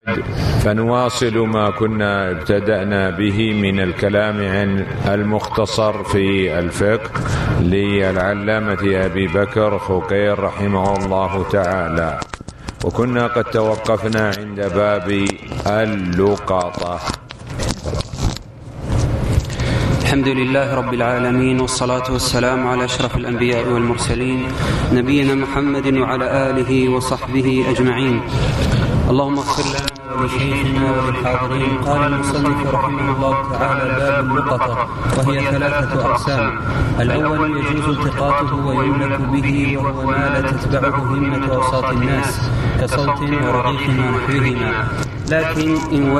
فنواصل ما كنا ابتدأنا به من الكلام عن المختصر في الفقه للعلامة أبي بكر خقير رحمه الله تعالى، وكنا قد توقفنا عند باب اللقطة. الحمد لله رب العالمين، والصلاة والسلام على أشرف الأنبياء والمرسلين نبينا محمد وعلى آله وصحبه أجمعين. اللهم اغفر لنا ولشيخنا وللحاضرين. قال المصنف رحمه الله تعالى: باب اللقطة، وهي 3 أقسام. الأول يجوز التقاطه ويملك به، وهو ما لا تتبعه همة أوساط الناس كصوت ورغيف ونحوهما، لكن إن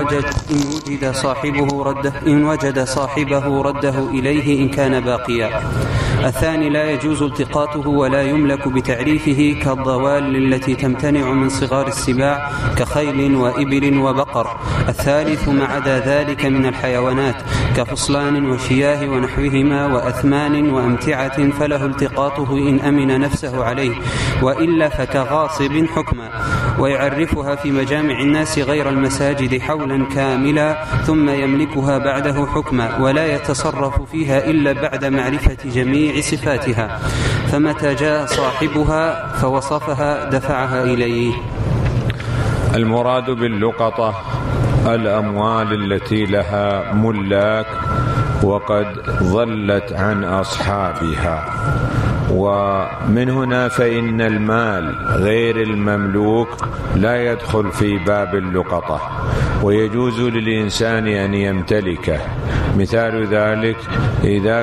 وجد صاحبه رده إليه إن كان باقيا. الثاني لا يجوز التقاطه ولا يملك بتعريفه كالضوال التي تمتنع من صغار السباع كخيل وإبل وبقر. الثالث ما عدا ذلك من الحيوانات كفصلان وشياه ونحوهما وأثمان وأمتعة، فله التقاطه إن أمن نفسه عليه، وإلا فكغاصب حكما، ويعرفها في مجامع الناس غير المساجد حولا كاملا، ثم يملكها بعده حكما، ولا يتصرف فيها إلا بعد معرفة جميع صفاتها، فمتى جاء صاحبها فوصفها دفعها إليه. المراد باللقطة الأموال التي لها ملاك وقد ضلت عن أصحابها، ومن هنا فإن المال غير المملوك لا يدخل في باب اللقطة، ويجوز للإنسان أن يمتلكه. مثال ذلك إذا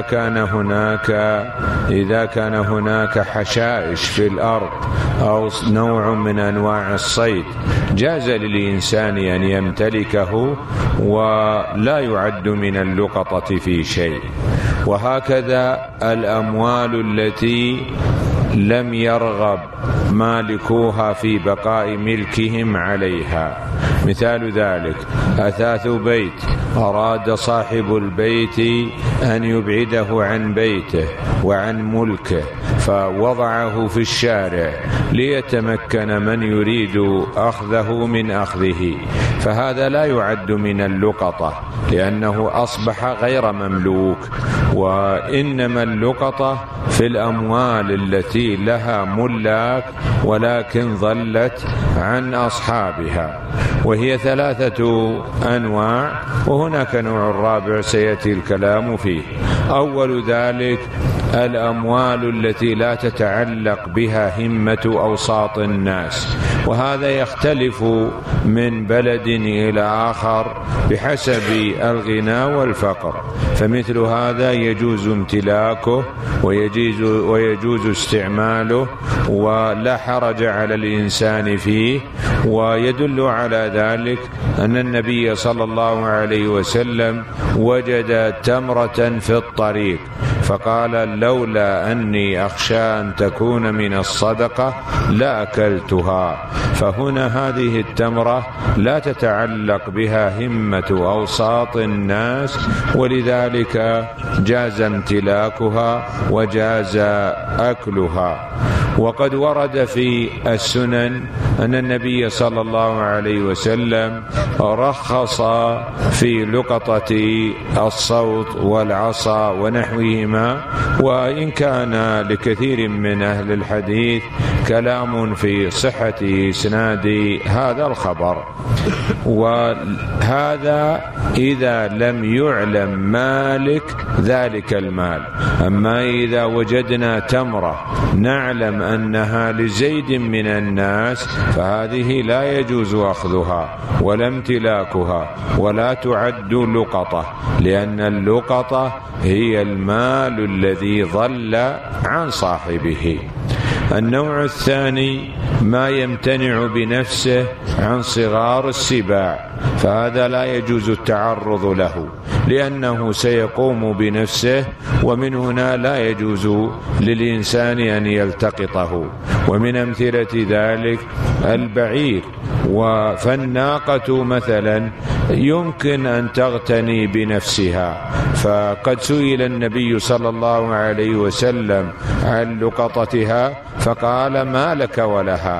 كان هناك حشائش في الأرض أو نوع من أنواع الصيد، جاز للإنسان أن يمتلكه ولا يعد من اللقطة في شيء. وهكذا الأموال التي لم يرغب مالكوها في بقاء ملكهم عليها، مثال ذلك أثاث بيت أراد صاحب البيت أن يبعده عن بيته وعن ملكه فوضعه في الشارع ليتمكن من يريد أخذه من أخذه، فهذا لا يعد من اللقطة لأنه أصبح غير مملوك. وإنما اللقطة في الأموال التي لها ملاك ولكن ضلت عن أصحابها، وهي 3 أنواع، وهناك نوع رابع سيأتي الكلام فيه. أول ذلك الأموال التي لا تتعلق بها همة أوساط الناس، وهذا يختلف من بلد إلى آخر بحسب الغنى والفقر، فمثل هذا يجوز امتلاكه ويجوز استعماله ولا حرج على الإنسان فيه. ويدل على ذلك أن النبي صلى الله عليه وسلم وجد تمرة في الطريق فقال: لولا أني أخشى أن تكون من الصدقة لأكلتها. فهنا هذه التمرة لا تتعلق بها همة أوساط الناس، ولذلك جاز امتلاكها وجاز أكلها. وقد ورد في السنن أن النبي صلى الله عليه وسلم رخص في لقطة الصوت والعصا ونحوهما، وإن كان لكثير من أهل الحديث كلام في صحة إسناد هذا الخبر. وهذا إذا لم يعلم مالك ذلك المال. أما إذا وجدنا تمرة نعلم أنها لزيد من الناس فهذه لا يجوز أخذها ولا امتلاكها ولا تعد لقطة، لأن اللقطة هي المال الذي ضل عن صاحبه. النوع الثاني ما يمتنع بنفسه عن صغار السباع، فهذا لا يجوز التعرض له لأنه سيقوم بنفسه، ومن هنا لا يجوز للإنسان أن يلتقطه. ومن أمثلة ذلك البعير، فالناقة مثلا يمكن أن تغتني بنفسها، فقد سئل النبي صلى الله عليه وسلم عن لقطتها فقال: ما لك ولها؟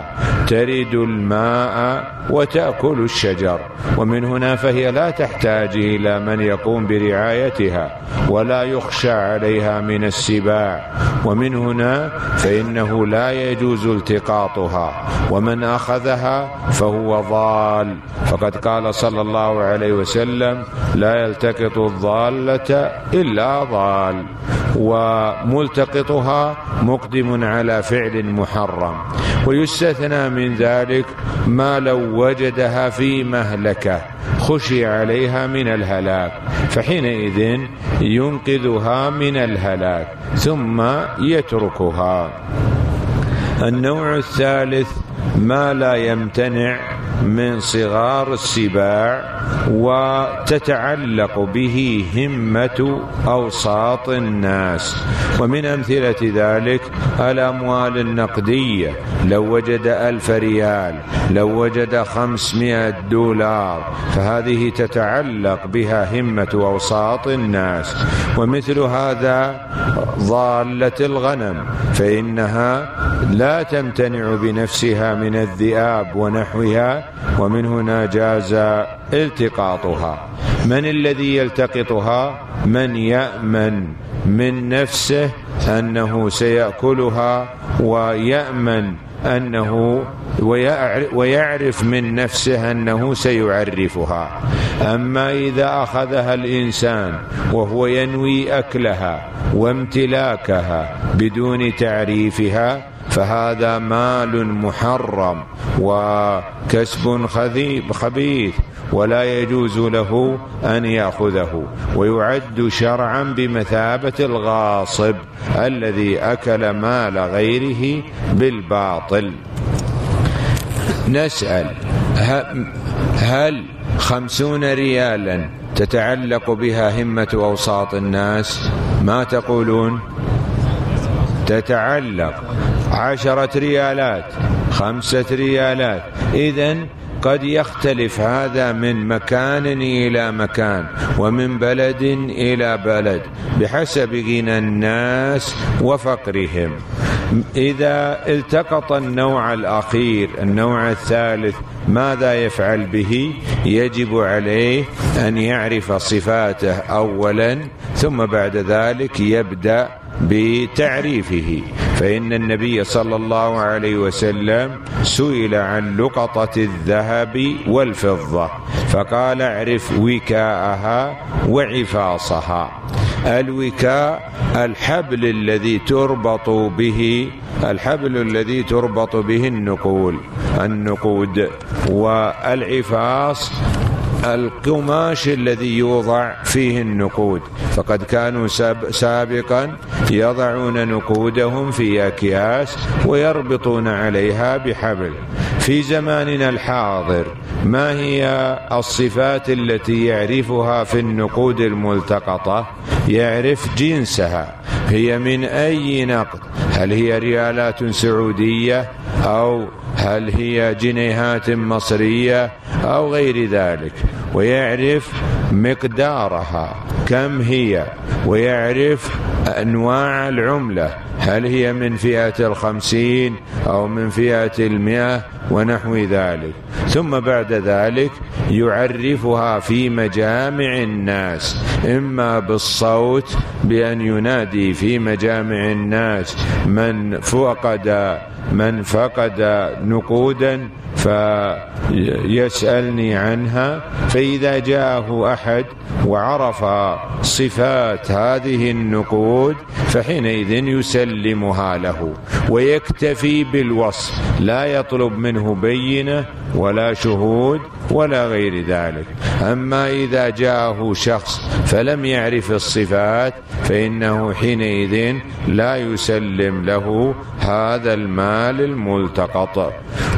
ترد الماء وتأكل الشجر، ومن هنا فهي لا تحتاج إلى من يقوم برعايتها ولا يخشى عليها من السباع، ومن هنا فإنه لا يجوز التقاطها، ومن أخذها فهو ضال، فقد قال صلى الله عليه وسلم: لا يلتقط الضالة إلا ضال، وملتقطها مقدم على فعل محرم. ويستثنى من ذلك ما لو وجدها في مهلكة خشي عليها من الهلاك، فحينئذ ينقذها من الهلاك ثم يتركها. النوع الثالث ما لا يمتنع من صغار السباع وتتعلق به همة أوساط الناس، ومن أمثلة ذلك الأموال النقدية، لو وجد 1000 ريال، لو وجد 500 دولار، فهذه تتعلق بها همة أوساط الناس. ومثل هذا ضالة الغنم، فإنها لا تمتنع بنفسها من الذئاب ونحوها، ومن هنا جاز التقاطها. من الذي يلتقطها؟ من يأمن من نفسه أنه سيأكلها، ويأمن أنه ويعرف من نفسه أنه سيعرفها. أما إذا أخذها الإنسان وهو ينوي أكلها وامتلاكها بدون تعريفها، فهذا مال محرم وكسب خبيث، ولا يجوز له أن يأخذه، ويعد شرعا بمثابة الغاصب الذي أكل مال غيره بالباطل. نسأل: هل 50 ريالا تتعلق بها همة أوساط الناس؟ ما تقولون؟ تتعلق 10 ريالات، 5 ريالات. إذن قد يختلف هذا من مكان إلى مكان ومن بلد إلى بلد بحسب غنى الناس وفقرهم. إذا التقط النوع الأخير، النوع الثالث، ماذا يفعل به؟ يجب عليه أن يعرف صفاته أولا، ثم بعد ذلك يبدأ بتعريفه. فإن النبي صلى الله عليه وسلم سئل عن لقطة الذهب والفضة فقال: اعرف وكاءها وعفاصها. الوكاء الحبل الذي تربط به النقود، والعفاص القماش الذي يوضع فيه النقود، فقد كانوا سابقا يضعون نقودهم في أكياس ويربطون عليها بحبل. في زماننا الحاضر ما هي الصفات التي يعرفها في النقود الملتقطة؟ يعرف جنسها، هي من أي نقد، هل هي ريالات سعودية أو هل هي جنيهات مصرية أو غير ذلك، ويعرف مقدارها كم هي، ويعرف أنواع العملة، هل هي من فئة 50 أو من فئة 100 ونحو ذلك. ثم بعد ذلك يعرفها في مجامع الناس، إما بالصوت بأن ينادي في مجامع الناس من فقد نقودا فيسألني عنها، فإذا جاءه أحد وعرف صفات هذه النقود فحينئذ يسلمها له ويكتفي بالوصف، لا يطلب منه بينة ولا شهود ولا غير ذلك. أما إذا جاءه شخص فلم يعرف الصفات فإنه حينئذ لا يسلم له هذا المال الملتقط.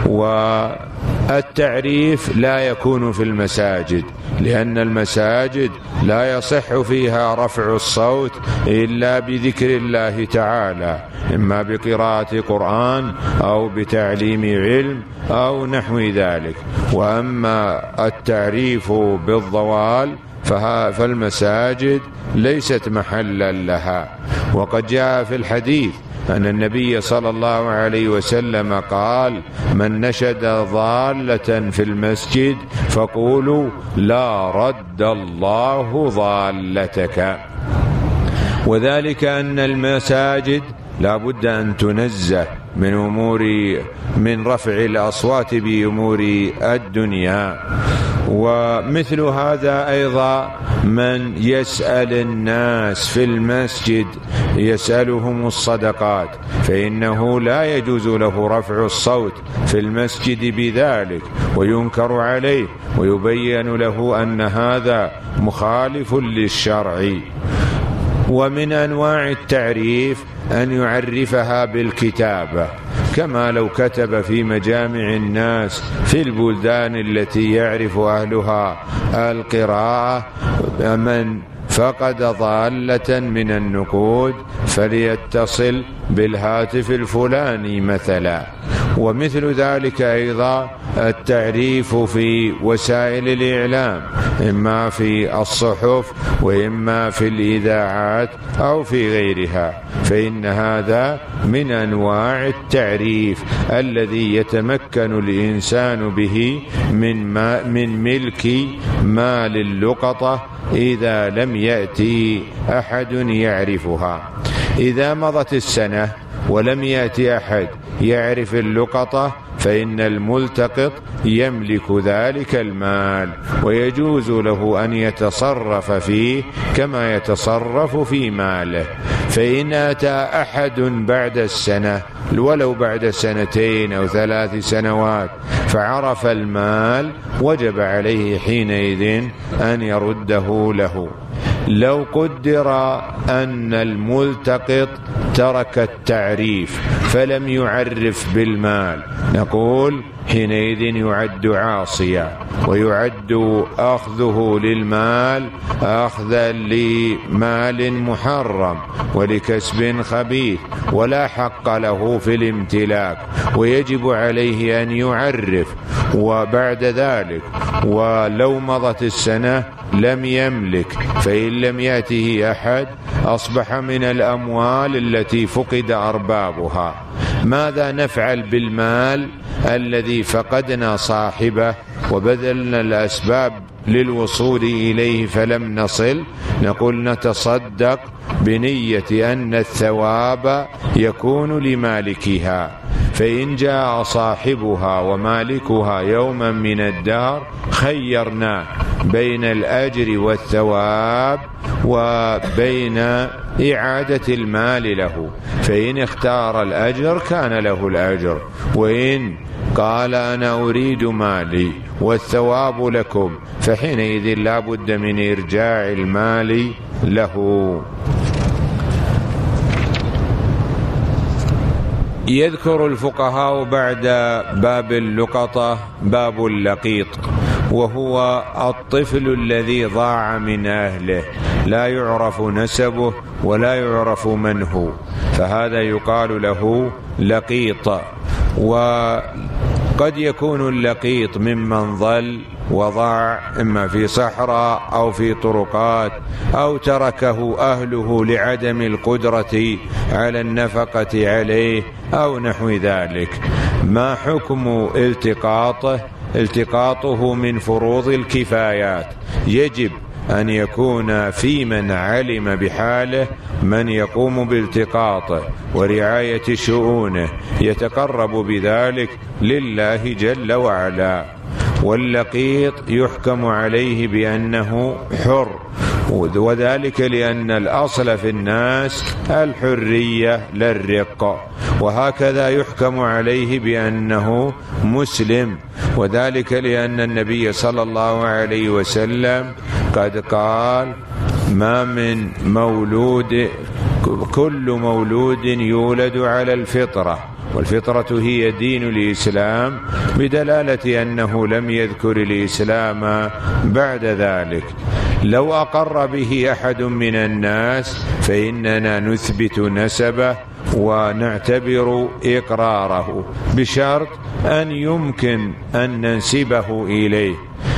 والتعريف لا يكون في المساجد، لأن المساجد لا يصح فيها رفع الصوت إلا بذكر الله تعالى، إما بقراءة قرآن أو بتعليم علم أو نحو ذلك. وأما التعريف بالضوال فالمساجد ليست محلا لها. وقد جاء في الحديث أن النبي صلى الله عليه وسلم قال: من نشد ضالة في المسجد فقولوا: لا رد الله ضالتك. وذلك أن المساجد لا بد أن تنزه من رفع الأصوات بأمور الدنيا. ومثل هذا أيضا من يسأل الناس في المسجد يسألهم الصدقات، فإنه لا يجوز له رفع الصوت في المسجد بذلك، وينكر عليه ويبين له أن هذا مخالف للشرع. ومن أنواع التعريف أن يعرفها بالكتابة، كما لو كتب في مجامع الناس في البلدان التي يعرف أهلها القراءة: من فقد ضالة من النقود فليتصل بالهاتف الفلاني مثلا. ومثل ذلك أيضا التعريف في وسائل الإعلام، إما في الصحف وإما في الإذاعات أو في غيرها، فإن هذا من أنواع التعريف الذي يتمكن الإنسان به من ملك مال اللقطة إذا لم يأتي أحد يعرفها. إذا مضت السنة ولم يأتي أحد يعرف اللقطة فإن الملتقط يملك ذلك المال، ويجوز له أن يتصرف فيه كما يتصرف في ماله. فإن أتى أحد بعد السنة ولو بعد 2 أو 3 سنوات فعرف المال، وجب عليه حينئذ أن يرده له. لو قدر أن الملتقط ترك التعريف فلم يعرف بالمال، نقول حينئذ يعد عاصيا، ويعد أخذه للمال أخذا لمال محرم ولكسب خبيث، ولا حق له في الامتلاك، ويجب عليه أن يعرف. وبعد ذلك ولو مضت السنة لم يملك، فإن لم يأته أحد أصبح من الأموال التي فقد أربابها. ماذا نفعل بالمال الذي فقدنا صاحبه وبذلنا الأسباب للوصول إليه فلم نصل؟ نقول نتصدق بنية أن الثواب يكون لمالكها، فإن جاء صاحبها ومالكها يوما من الدهر خيرنا بين الأجر والثواب وبين إعادة المال له، فإن اختار الأجر كان له الأجر، وإن قال أنا أريد مالي والثواب لكم فحينئذ لا بد من إرجاع المال له. يذكر الفقهاء بعد باب اللقطة باب اللقيط، وهو الطفل الذي ضاع من أهله لا يعرف نسبه ولا يعرف من هو، فهذا يقال له لقيط. وقد يكون اللقيط ممن ضل وضاع إما في صحراء أو في طرقات، أو تركه أهله لعدم القدرة على النفقة عليه أو نحو ذلك. ما حكم التقاطه؟ التقاطه من فروض الكفايات، يجب أن يكون في من علم بحاله من يقوم بالتقاطه ورعاية شؤونه، يتقرب بذلك لله جل وعلا. واللقيط يحكم عليه بأنه حر، وذلك لأن الأصل في الناس الحرية لا الرق، وهكذا يحكم عليه بأنه مسلم، وذلك لأن النبي صلى الله عليه وسلم قد قال: ما من مولود، كل مولود يولد على الفطرة، والفطرة هي دين الإسلام، بدلالة أنه لم يذكر الإسلام بعد ذلك. لو أقر به أحد من الناس فإننا نثبت نسبه ونعتبر إقراره، بشرط أن يمكن أن ننسبه إليه.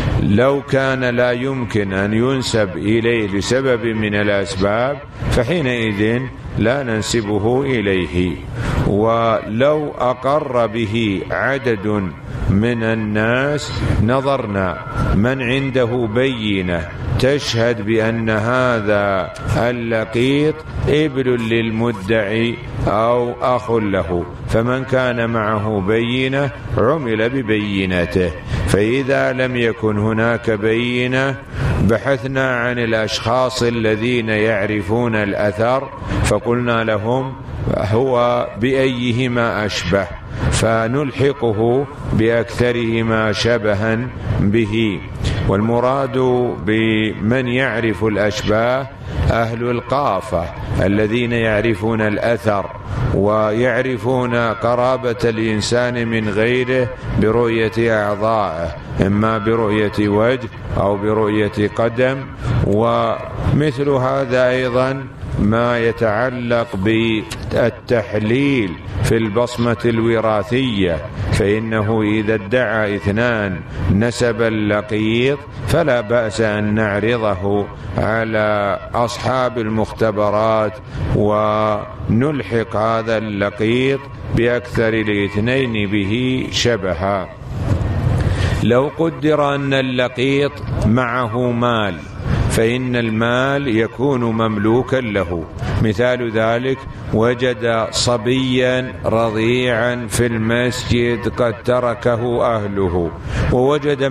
لو كان لا يمكن أن ينسب إليه لسبب من الأسباب فحينئذ لا ننسبه إليه. ولو أقر به عدد من الناس نظرنا من عنده بينة تشهد بأن هذا اللقيط ابن للمدعي أو أخ له، فمن كان معه بينة عمل ببينته. فإذا لم يكن هناك بينة بحثنا عن الأشخاص الذين يعرفون الأثر فقلنا لهم هو بأيهما أشبه، فنلحقه بأكثرهما شبها به. والمراد بمن يعرف الأشباه أهل القافة الذين يعرفون الأثر ويعرفون قرابة الإنسان من غيره برؤية أعضائه، إما برؤية وجه أو برؤية قدم. ومثل هذا أيضا ما يتعلق بالتحليل في البصمة الوراثية، فإنه إذا ادعى اثنان نسب اللقيط فلا بأس أن نعرضه على أصحاب المختبرات ونلحق هذا اللقيط بأكثر الاثنين به شبها. لو قدر أن اللقيط معه مال فإن المال يكون مملوكا له. مثال ذلك وجد صبيا رضيعا في المسجد قد تركه أهله ووجد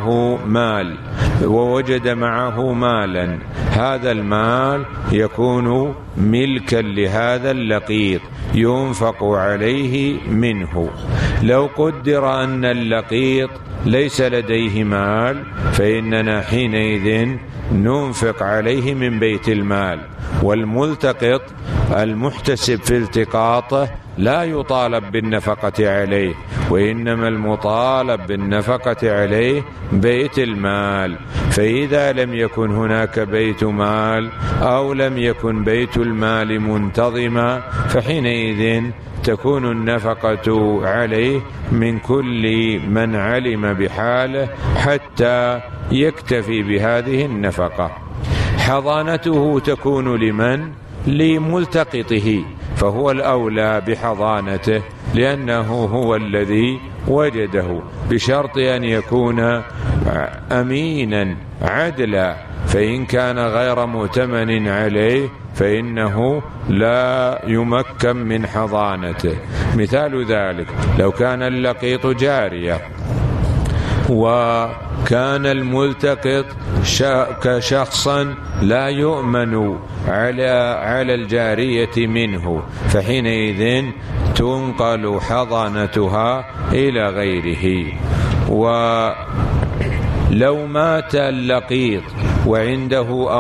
معه مالا، هذا المال يكون ملكا لهذا اللقيط ينفق عليه منه. لو قدر أن اللقيط ليس لديه مال فإننا حينئذ ننفق عليه من بيت المال. والملتقط المحتسب في التقاطه لا يطالب بالنفقة عليه، وإنما المطالب بالنفقة عليه بيت المال. فإذا لم يكن هناك بيت مال أو لم يكن بيت المال منتظما فحينئذ تكون النفقة عليه من كل من علم بحاله حتى يكتفي بهذه النفقة. حضانته تكون لمن؟ لملتقطه، فهو الأولى بحضانته لأنه هو الذي وجده، بشرط أن يكون أمينا عدلا، فإن كان غير مؤتمن عليه فإنه لا يمكن من حضانته. مثال ذلك لو كان اللقيط جارية وكان الملتقط كشخصا لا يؤمن على الجارية منه فحينئذ تنقل حضانتها إلى غيره. ولو مات اللقيط وعنده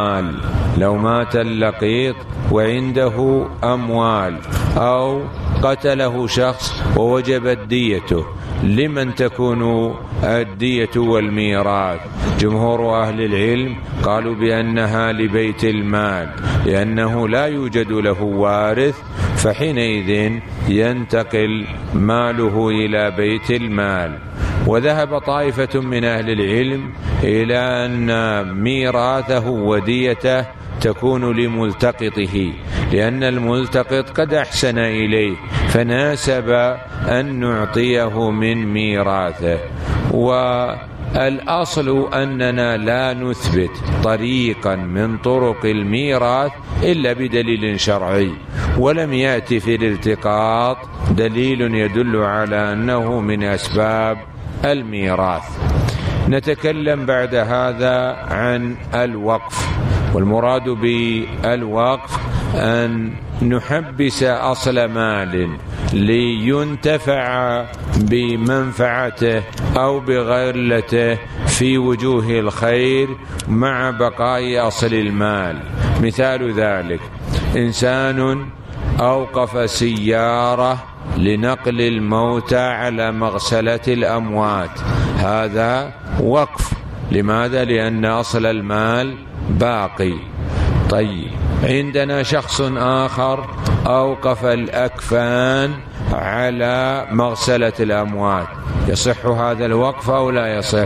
أموال أو قتله شخص ووجبت ديته، لمن تكون الدية والميراث؟ جمهور أهل العلم قالوا بأنها لبيت المال لأنه لا يوجد له وارث، فحينئذ ينتقل ماله إلى بيت المال. وذهب طائفة من أهل العلم إلى أن ميراثه وديته تكون لملتقطه، لأن الملتقط قد أحسن إليه فناسب أن نعطيه من ميراثه. والأصل أننا لا نثبت طريقا من طرق الميراث إلا بدليل شرعي، ولم يأتي في الالتقاط دليل يدل على أنه من أسباب الميراث. نتكلم بعد هذا عن الوقف، والمراد بالوقف أن نحبس أصل مال لينتفع بمنفعته أو بغلته في وجوه الخير مع بقاء أصل المال. مثال ذلك إنسان أوقف سيارة لنقل الموتى على مغسلة الأموات، هذا وقف. لماذا؟ لأن أصل المال باقي. طيب، عندنا شخص آخر أوقف الأكفان على مغسلة الأموات، يصح هذا الوقف أو لا يصح؟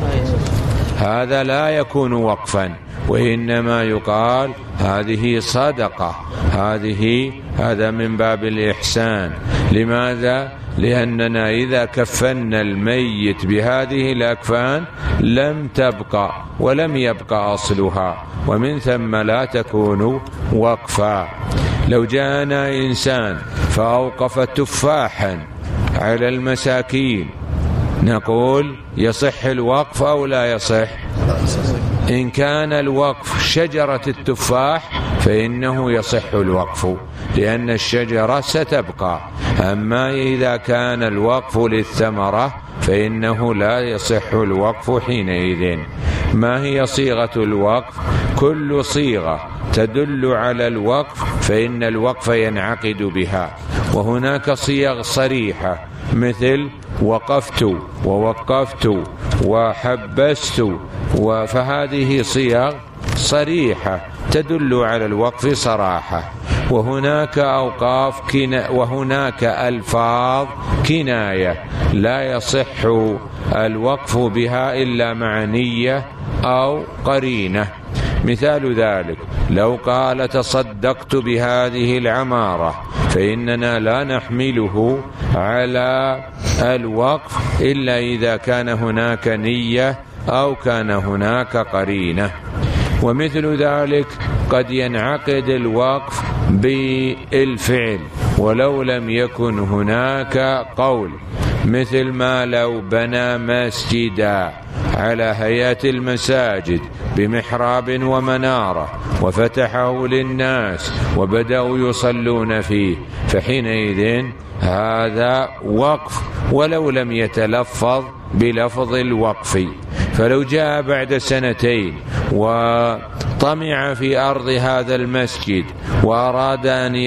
هذا لا يكون وقفا، وإنما يقال هذه صدقة، هذا من باب الإحسان. لماذا؟ لأننا إذا كفنا الميت بهذه الأكفان لم تبقى ولم يبقى أصلها، ومن ثم لا تكون وقفا. لو جاءنا إنسان فأوقف تفاحا على المساكين نقول يصح الوقف أو لا يصح؟ إن كان الوقف شجرة التفاح فإنه يصح الوقف، لأن الشجرة ستبقى. أما إذا كان الوقف للثمرة فإنه لا يصح الوقف حينئذ. ما هي صيغة الوقف؟ كل صيغة تدل على الوقف فإن الوقف ينعقد بها. وهناك صيغ صريحة مثل وقفت ووقفت وحبست، فهذه صيغ صريحة تدل على الوقف صراحة. وهناك ألفاظ كناية لا يصح الوقف بها إلا مع نية أو قرينة. مثال ذلك لو قال تصدقت بهذه العمارة فإننا لا نحمله على الوقف إلا إذا كان هناك نية أو كان هناك قرينة. ومثل ذلك قد ينعقد الوقف بالفعل ولو لم يكن هناك قول، مثل ما لو بنى مسجدا على هيئة المساجد بمحراب ومنارة وفتحه للناس وبدأوا يصلون فيه، فحينئذ هذا وقف ولو لم يتلفظ بلفظ الوقف. فلو جاء بعد سنتين وطمع في أرض هذا المسجد وأراد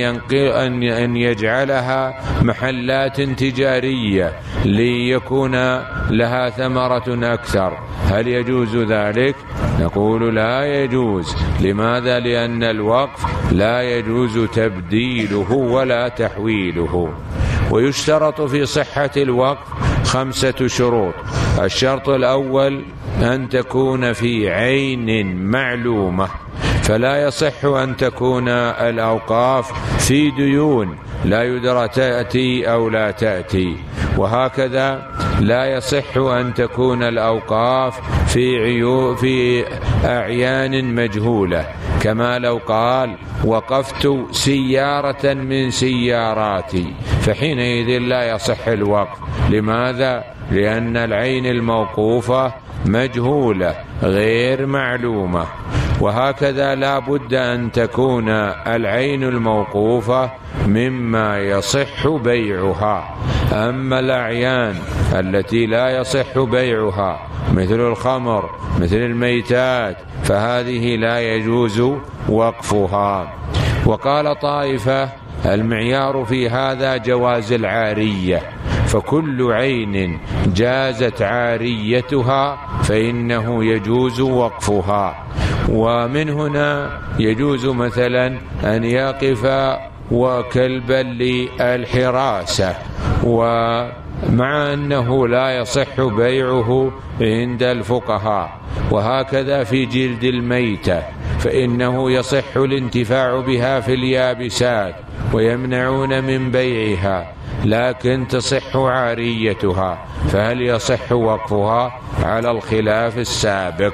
أن يجعلها محلات تجارية ليكون لها ثمرة أكثر، هل يجوز ذلك؟ نقول لا يجوز. لماذا؟ لأن الوقف لا يجوز تبديله ولا تحويله. ويشترط في صحة الوقف 5 شروط. الشرط الأول أن تكون في عين معلومة، فلا يصح أن تكون الأوقاف في ديون لا يدرى تأتي أو لا تأتي. وهكذا لا يصح أن تكون الأوقاف في أعيان مجهولة، كما لو قال وقفت سيارة من سياراتي، فحينئذ لا يصح الوقف. لماذا؟ لأن العين الموقوفة مجهولة غير معلومة. وهكذا لا بد أن تكون العين الموقوفة مما يصح بيعها. أما الأعيان التي لا يصح بيعها مثل الخمر مثل الميتات فهذه لا يجوز وقفها. وقال طائفة المعيار في هذا جواز العارية، فكل عين جازت عاريتها فإنه يجوز وقفها. ومن هنا يجوز مثلا أن يقف وكلبا للحراسة، ومع أنه لا يصح بيعه عند الفقهاء. وهكذا في جلد الميتة فإنه يصح الانتفاع بها في اليابسات ويمنعون من بيعها، لكن تصح عاريتها، فهل يصح وقفها؟ على الخلاف السابق.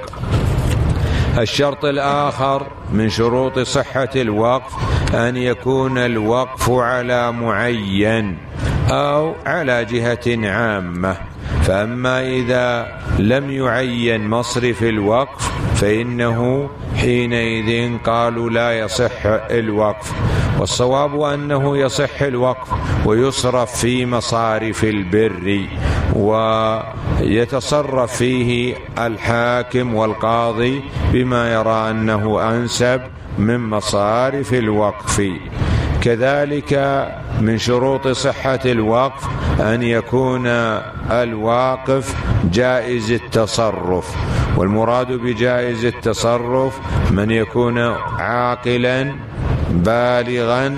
الشرط الآخر من شروط صحة الوقف أن يكون الوقف على معين أو على جهة عامة. فأما إذا لم يعين مصرف الوقف فإنه حينئذ قالوا لا يصح الوقف. والصواب أنه يصح الوقف ويصرف في مصارف البر، ويتصرف فيه الحاكم والقاضي بما يرى أنه أنسب من مصارف الوقف. كذلك من شروط صحة الوقف أن يكون الواقف جائز التصرف. والمراد بجائز التصرف من يكون عاقلا بالغا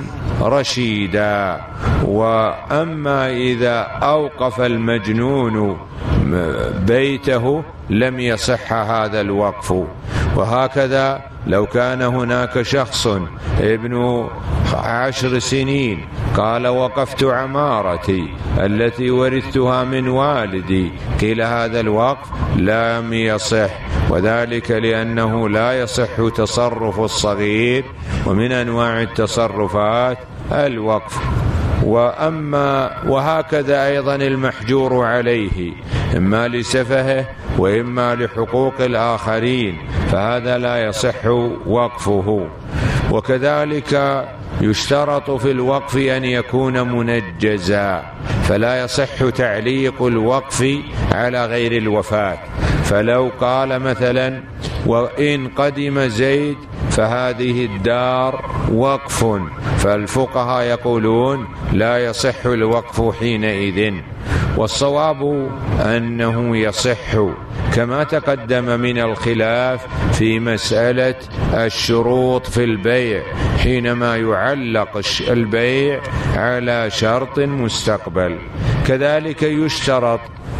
رشيدا. وأما إذا أوقف المجنون بيته لم يصح هذا الوقف. وهكذا لو كان هناك شخص ابن 10 سنين قال وقفت عمارتي التي ورثتها من والدي، قيل هذا الوقف لم يصح، وذلك لأنه لا يصح تصرف الصغير، ومن أنواع التصرفات الوقف. وهكذا أيضا المحجور عليه إما لسفهه وإما لحقوق الآخرين، فهذا لا يصح وقفه. وكذلك يشترط في الوقف أن يكون منجزا، فلا يصح تعليق الوقف على غير الوفاة. فلو قال مثلا وإن قدم زيد فهذه الدار وقف، فالفقهاء يقولون لا يصح الوقف حينئذ. والصواب أنه يصح، كما تقدم من الخلاف في مسألة الشروط في البيع حينما يعلق البيع على شرط مستقبل. كذلك يشترط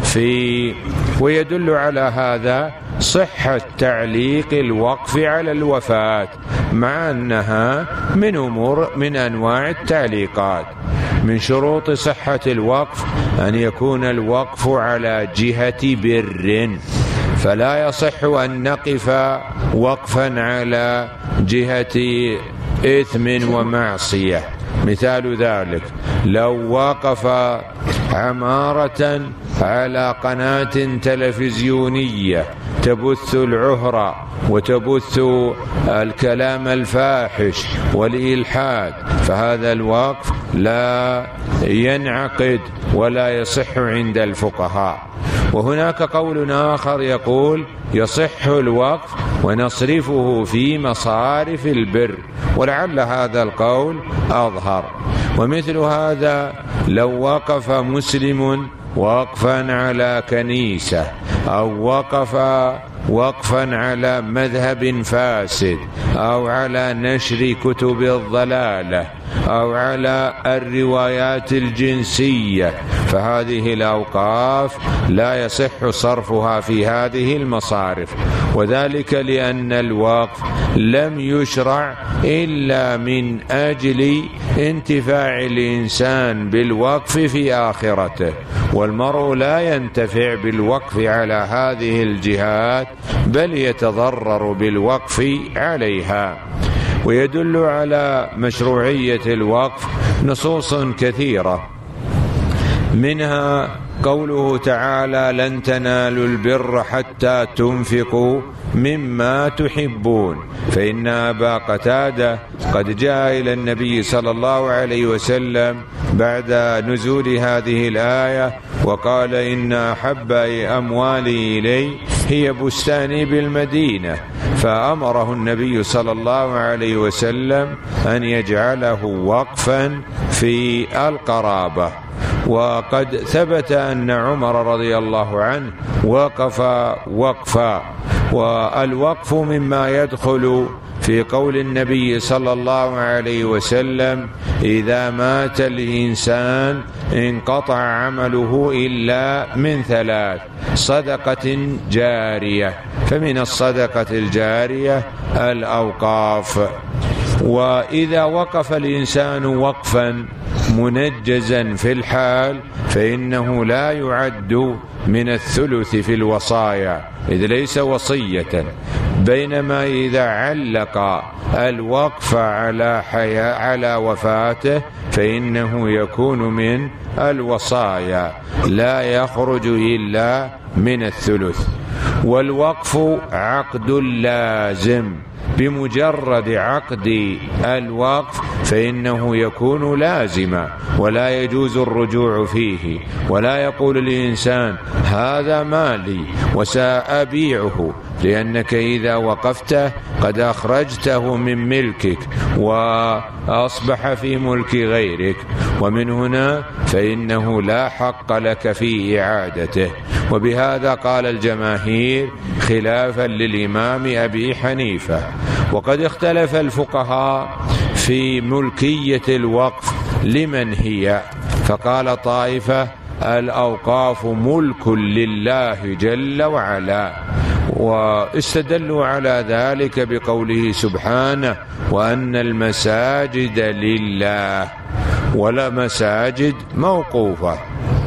ويدل على هذا صحة تعليق الوقف على الوفاة، مع أنها من أنواع التعليقات. من شروط صحة الوقف أن يكون الوقف على جهة بر، فلا يصح أن نقف وقفا على جهة إثم ومعصية. مثال ذلك لو وقف عمارة على قناة تلفزيونية تبث العهر وتبث الكلام الفاحش والإلحاد، فهذا الوقف لا ينعقد ولا يصح عند الفقهاء. وهناك قول آخر يقول يصح الوقف ونصرفه في مصارف البر، ولعل هذا القول أظهر. ومثل هذا لو وقف مسلم وقفا على كنيسة، أو وقف وقفا على مذهب فاسد، أو على نشر كتب الضلالة، أو على الروايات الجنسية، فهذه الأوقاف لا يصح صرفها في هذه المصارف، وذلك لأن الوقف لم يشرع إلا من أجل انتفاع الإنسان بالوقف في آخرته، والمرء لا ينتفع بالوقف على هذه الجهات بل يتضرر بالوقف عليها. ويدل على مشروعية الوقف نصوص كثيرة، منها قوله تعالى لن تنالوا البر حتى تنفقوا مما تحبون، فإن أبا قتادة قد جاء إلى النبي صلى الله عليه وسلم بعد نزول هذه الآية وقال إن أحب أموالي إلي هي بستاني بالمدينة، فأمره النبي صلى الله عليه وسلم أن يجعله وقفا في القرابة. وقد ثبت أن عمر رضي الله عنه وقف وقفا. والوقف مما يدخل في قول النبي صلى الله عليه وسلم إذا مات الإنسان انقطع عمله إلا من 3: صدقة جارية، فمن الصدقة الجارية الأوقاف. وإذا وقف الإنسان وقفا منجزا في الحال فإنه لا يعد من الثلث في الوصايا إذ ليس وصية، بينما إذا علق الوقف على وفاته فإنه يكون من الوصايا لا يخرج إلا من الثلث. والوقف عقد لازم، بمجرد عقد الوقف فإنه يكون لازما ولا يجوز الرجوع فيه، ولا يقول الإنسان هذا مالي وسأبيعه، لأنك إذا وقفته قد أخرجته من ملكك وأصبح في ملك غيرك، ومن هنا فإنه لا حق لك في إعادته. وبهذا قال الجماهير خلافا للإمام أبي حنيفة. وقد اختلف الفقهاء في ملكية الوقف لمن هي، فقال طائفة الأوقاف ملك لله جل وعلا. واستدلوا على ذلك بقوله سبحانه: وأن المساجد لله، ولا مساجد موقوفة.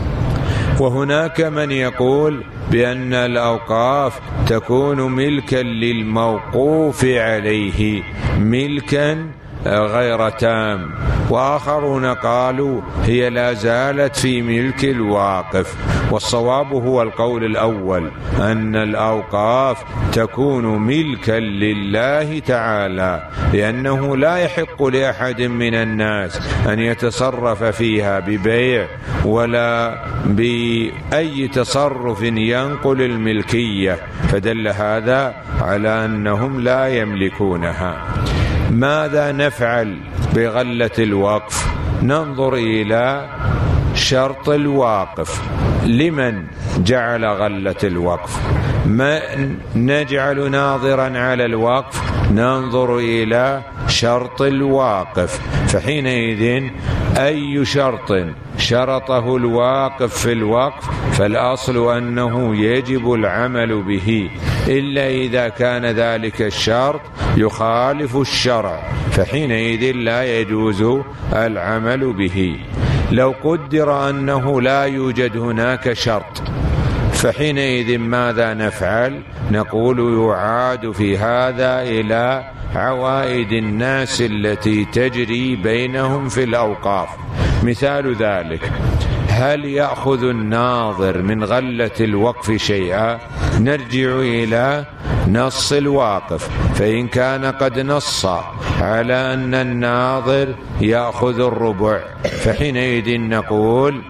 وهناك من يقول بأن الأوقاف تكون ملكا للموقوف عليه، ملكا غير تام، وآخرون قالوا هي لا زالت في ملك الواقف. والصواب هو القول الأول، أن الأوقاف تكون ملكا لله تعالى، لأنه لا يحق لأحد من الناس أن يتصرف فيها ببيع ولا بأي تصرف ينقل الملكية، فدل هذا على أنهم لا يملكونها. ماذا نفعل بغلة الوقف؟ ننظر إلى شرط الواقف. لمن جعل غلة الوقف؟ ما نجعل ناظرا على الوقف؟ ننظر إلى شرط الواقف. فحينئذ أي شرط شرطه الواقف في الوقف فالأصل أنه يجب العمل به، إلا إذا كان ذلك الشرط يخالف الشرع، فحينئذ لا يجوز العمل به. لو قدر أنه لا يوجد هناك شرط، فحينئذ ماذا نفعل؟ نقول يعاد في هذا إلى عوائد الناس التي تجري بينهم في الأوقاف. مثال ذلك: هل يأخذ الناظر من غلة الوقف شيئا؟ نرجع إلى نص الواقف، فإن كان قد نص على أن الناظر يأخذ الربع، فحينئذ نقول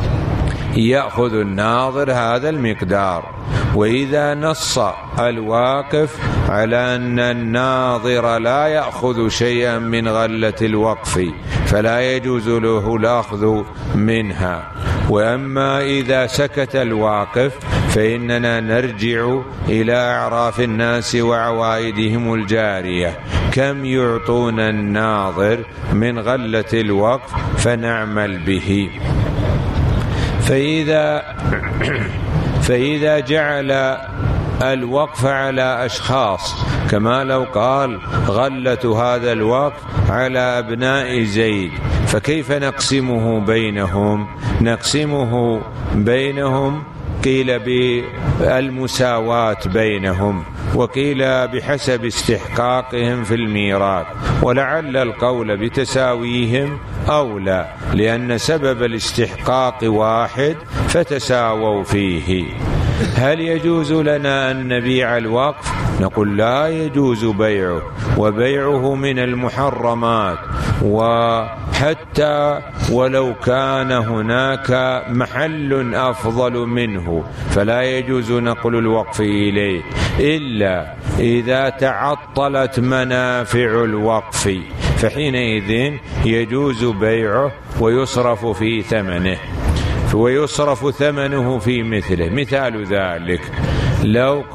يأخذ الناظر هذا المقدار. وإذا نص الواقف على أن الناظر لا يأخذ شيئا من غلة الوقف فلا يجوز له الأخذ منها. وأما إذا سكت الواقف فإننا نرجع إلى أعراف الناس وعوائدهم الجارية، كم يعطون الناظر من غلة الوقف فنعمل به. فإذا جعل الوقف على أشخاص، كما لو قال غلة هذا الوقف على أبناء زيد، فكيف نقسمه بينهم؟ نقسمه بينهم قيل بالمساواة بينهم، وقيل بحسب استحقاقهم في الميراث، ولعل القول بتساويهم أولى، لأن سبب الاستحقاق واحد فتساووا فيه. هل يجوز لنا أن نبيع الوقف؟ نقول لا يجوز بيعه، وبيعه من المحرمات، وحتى ولو كان هناك محل أفضل منه فلا يجوز نقل الوقف إليه، إلا إذا تعطلت منافع الوقف، فحينئذ يجوز بيعه ويصرف في ثمنه، ويصرف ثمنه في مثله. مثال ذلك: لو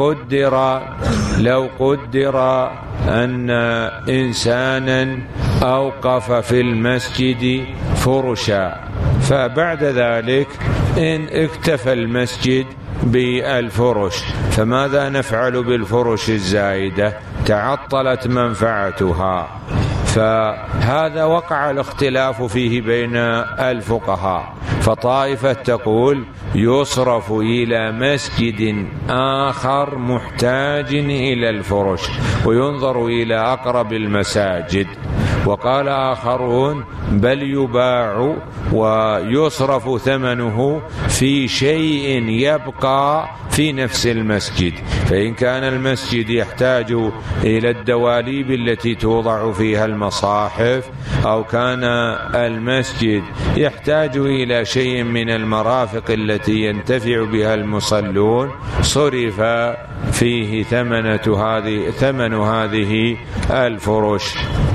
قدر أن إنسانا أوقف في المسجد فرشا، فبعد ذلك إن اكتفى المسجد بالفرش، فماذا نفعل بالفرش الزائدة؟ تعطلت منفعتها. فهذا وقع الاختلاف فيه بين الفقهاء، فطائفة تقول يصرف إلى مسجد آخر محتاج إلى الفرش وينظر إلى أقرب المساجد، وقال آخرون بل يباع ويصرف ثمنه في شيء يبقى في نفس المسجد. فإن كان المسجد يحتاج إلى الدواليب التي توضع فيها المصاحف، أو كان المسجد يحتاج إلى شيء من المرافق التي ينتفع بها المصلون، صرف فيه ثمن هذه الفرش.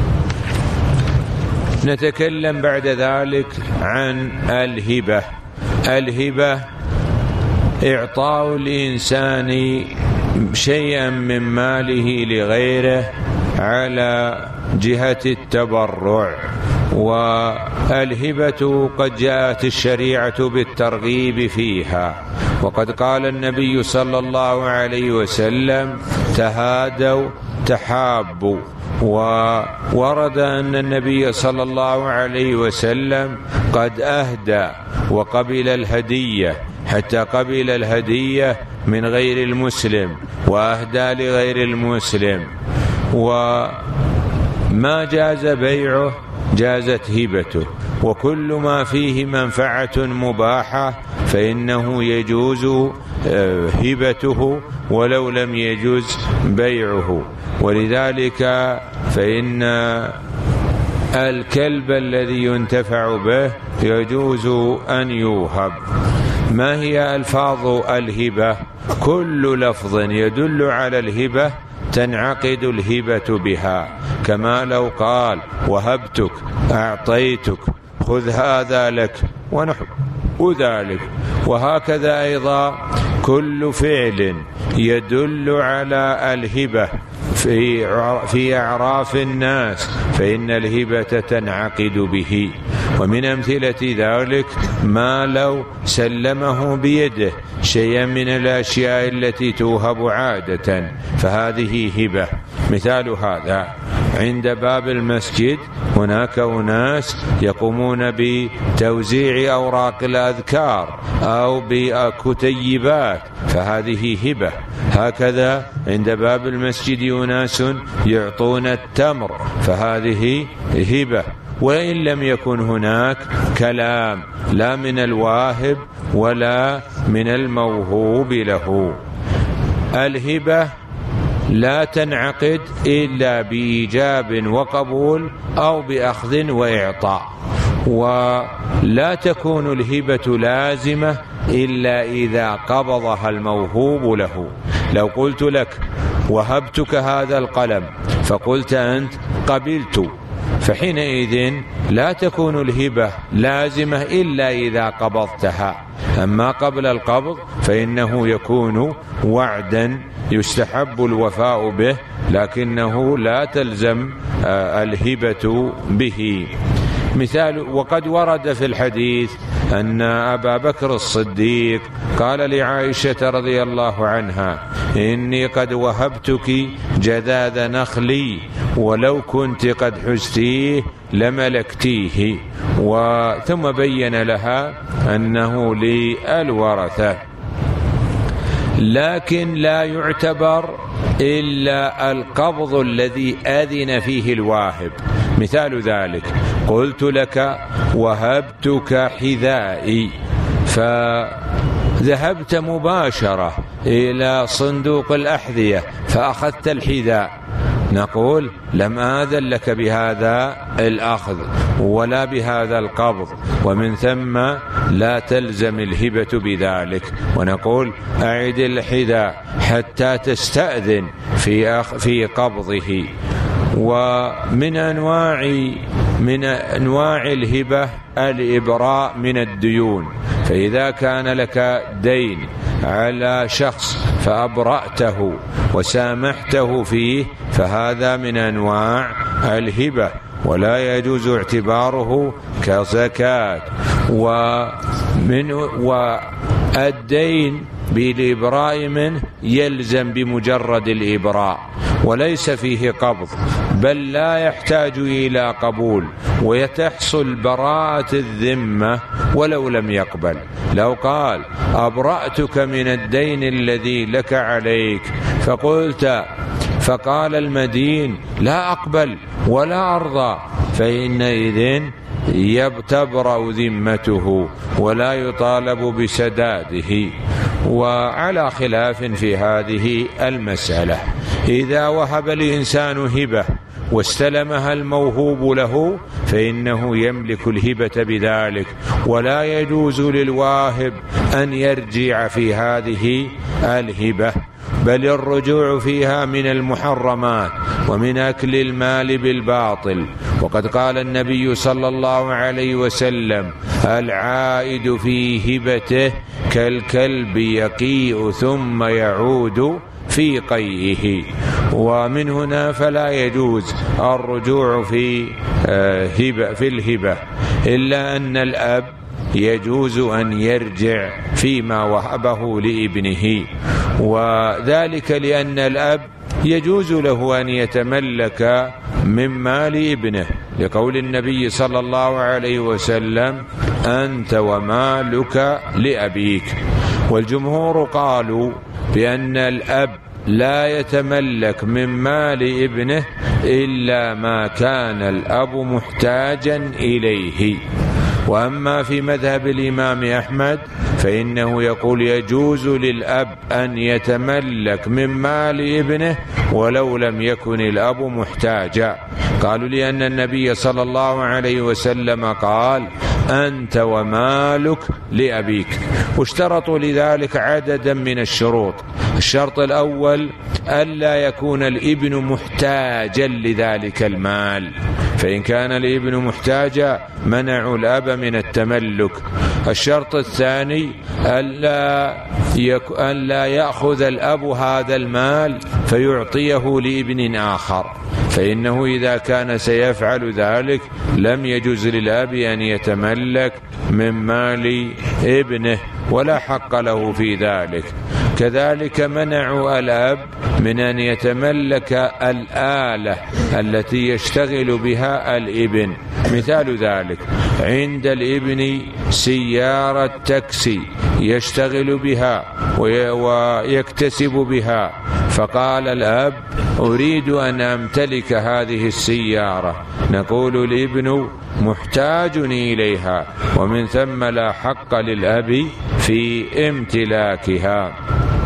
نتكلم بعد ذلك عن الهبة. الهبة إعطاء الإنسان شيئا من ماله لغيره على جهة التبرع، والهبة قد جاءت الشريعة بالترغيب فيها، وقد قال النبي صلى الله عليه وسلم: تهادوا تحابوا. وورد أن النبي صلى الله عليه وسلم قد أهدى وقبل الهدية، حتى قبل الهدية من غير المسلم وأهدى لغير المسلم، وما جاز بيعه جازت هبته، وكل ما فيه منفعة مباحة فإنه يجوز هبته ولو لم يجوز بيعه. ولذلك فإن الكلب الذي ينتفع به يجوز أن يوهب. ما هي ألفاظ الهبة؟ كل لفظ يدل على الهبة تنعقد الهبة بها، كما لو قال: وهبتك، أعطيتك، خذ هذا لك، ونحو ذلك. وهكذا أيضا كل فعل يدل على الهبة في أعراف الناس فإن الهبة تنعقد به. ومن أمثلة ذلك ما لو سلمه بيده شيئا من الأشياء التي توهب عادة فهذه هبة. مثال هذا: عند باب المسجد هناك أناس يقومون بتوزيع أوراق الأذكار أو بكتيبات فهذه هبة. هكذا عند باب المسجد أناس يعطون التمر فهذه هبة، وإن لم يكن هناك كلام لا من الواهب ولا من الموهوب له. الهبة لا تنعقد إلا بإيجاب وقبول أو بأخذ وإعطاء، ولا تكون الهبة لازمة إلا إذا قبضها الموهوب له. لو قلت لك: وهبتك هذا القلم، فقلت أنت: قبلت، فحينئذ لا تكون الهبة لازمة إلا إذا قبضتها. أما قبل القبض فإنه يكون وعدا يستحب الوفاء به، لكنه لا تلزم الهبة به. مثال: وقد ورد في الحديث أن أبا بكر الصديق قال لعائشة رضي الله عنها: إني قد وهبتك جذاذ نخلي ولو كنت قد حزتيه لملكتيه. ثم بين لها أنه للورثة، لكن لا يعتبر إلا القبض الذي أذن فيه الواهب. مثال ذلك: قلت لك: وهبتك حذائي، فذهبت مباشرة إلى صندوق الأحذية فأخذت الحذاء، نقول: لم آذن لك بهذا الأخذ ولا بهذا القبض، ومن ثم لا تلزم الهبة بذلك، ونقول: أعد الحذاء حتى تستأذن في قبضه. ومن أنواع الهبة الإبراء من الديون، فإذا كان لك دين على شخص فأبرأته وسامحته فيه فهذا من أنواع الهبة، ولا يجوز اعتباره كزكاة. والدين بالإبراء منه يلزم بمجرد الإبراء وليس فيه قبض، بل لا يحتاج إلى قبول، ويتحصل براءة الذمة ولو لم يقبل. لو قال: أبرأتك من الدين الذي لك عليك، فقال المدين: لا أقبل ولا أرضى، فإنئذ تبرأ ذمته ولا يطالب بسداده. وعلى خلاف في هذه المسألة، إذا وهب الإنسان هبة واستلمها الموهوب له فإنه يملك الهبة بذلك، ولا يجوز للواهب أن يرجع في هذه الهبة، بل الرجوع فيها من المحرمات ومن أكل المال بالباطل. وقد قال النبي صلى الله عليه وسلم: العائد في هبته كالكلب يقيء ثم يعود في قيئه. ومن هنا فلا يجوز الرجوع في الهبة، إلا أن الأب يجوز أن يرجع فيما وهبه لابنه، وذلك لأن الأب يجوز له أن يتملك من مال ابنه، لقول النبي صلى الله عليه وسلم: أنت ومالك لأبيك. والجمهور قالوا بأن الأب لا يتملك من مال ابنه إلا ما كان الأب محتاجا إليه. وأما في مذهب الإمام أحمد فإنه يقول يجوز للأب أن يتملك من مال ابنه ولو لم يكن الأب محتاجا. قالوا لأن النبي صلى الله عليه وسلم قال: أنت ومالك لأبيك. واشترطوا لذلك عددا من الشروط. الشرط الأول: ألا يكون الابن محتاجا لذلك المال، فإن كان الابن محتاجا منعوا الأب من التملك. الشرط الثاني: ألا يأخذ الأب هذا المال فيعطيه لابن آخر، فإنه إذا كان سيفعل ذلك لم يجوز للأب أن يتملك من مال ابنه ولا حق له في ذلك. كذلك منعوا الأب من أن يتملك الآلة التي يشتغل بها الابن. مثال ذلك: عند الابن سيارة تاكسي يشتغل بها ويكتسب بها، فقال الأب: أريد أن أمتلك هذه السيارة، نقول الابن محتاج إليها، ومن ثم لا حق للأب في امتلاكها.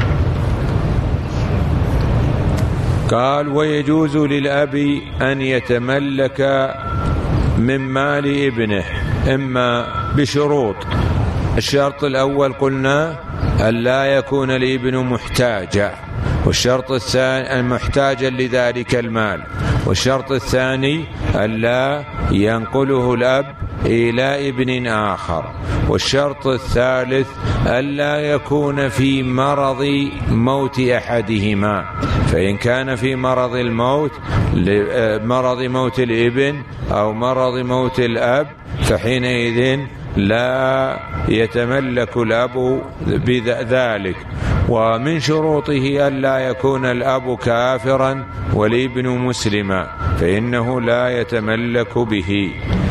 قال: ويجوز للأب أن يتملك من مال ابنه إما بشروط. الشرط الأول قلنا ألا يكون الابن محتاجا، والشرط الثاني محتاجا لذلك المال، والشرط الثاني ألا ينقله الأب إلى ابن آخر، والشرط الثالث ألا يكون في مرض موت أحدهما، فإن كان في مرض الموت مرض موت الابن أو مرض موت الأب فحينئذ لا يتملك الأب بذلك. ومن شروطه ألا يكون الأب كافرا والابن مسلما، فإنه لا يتملك به.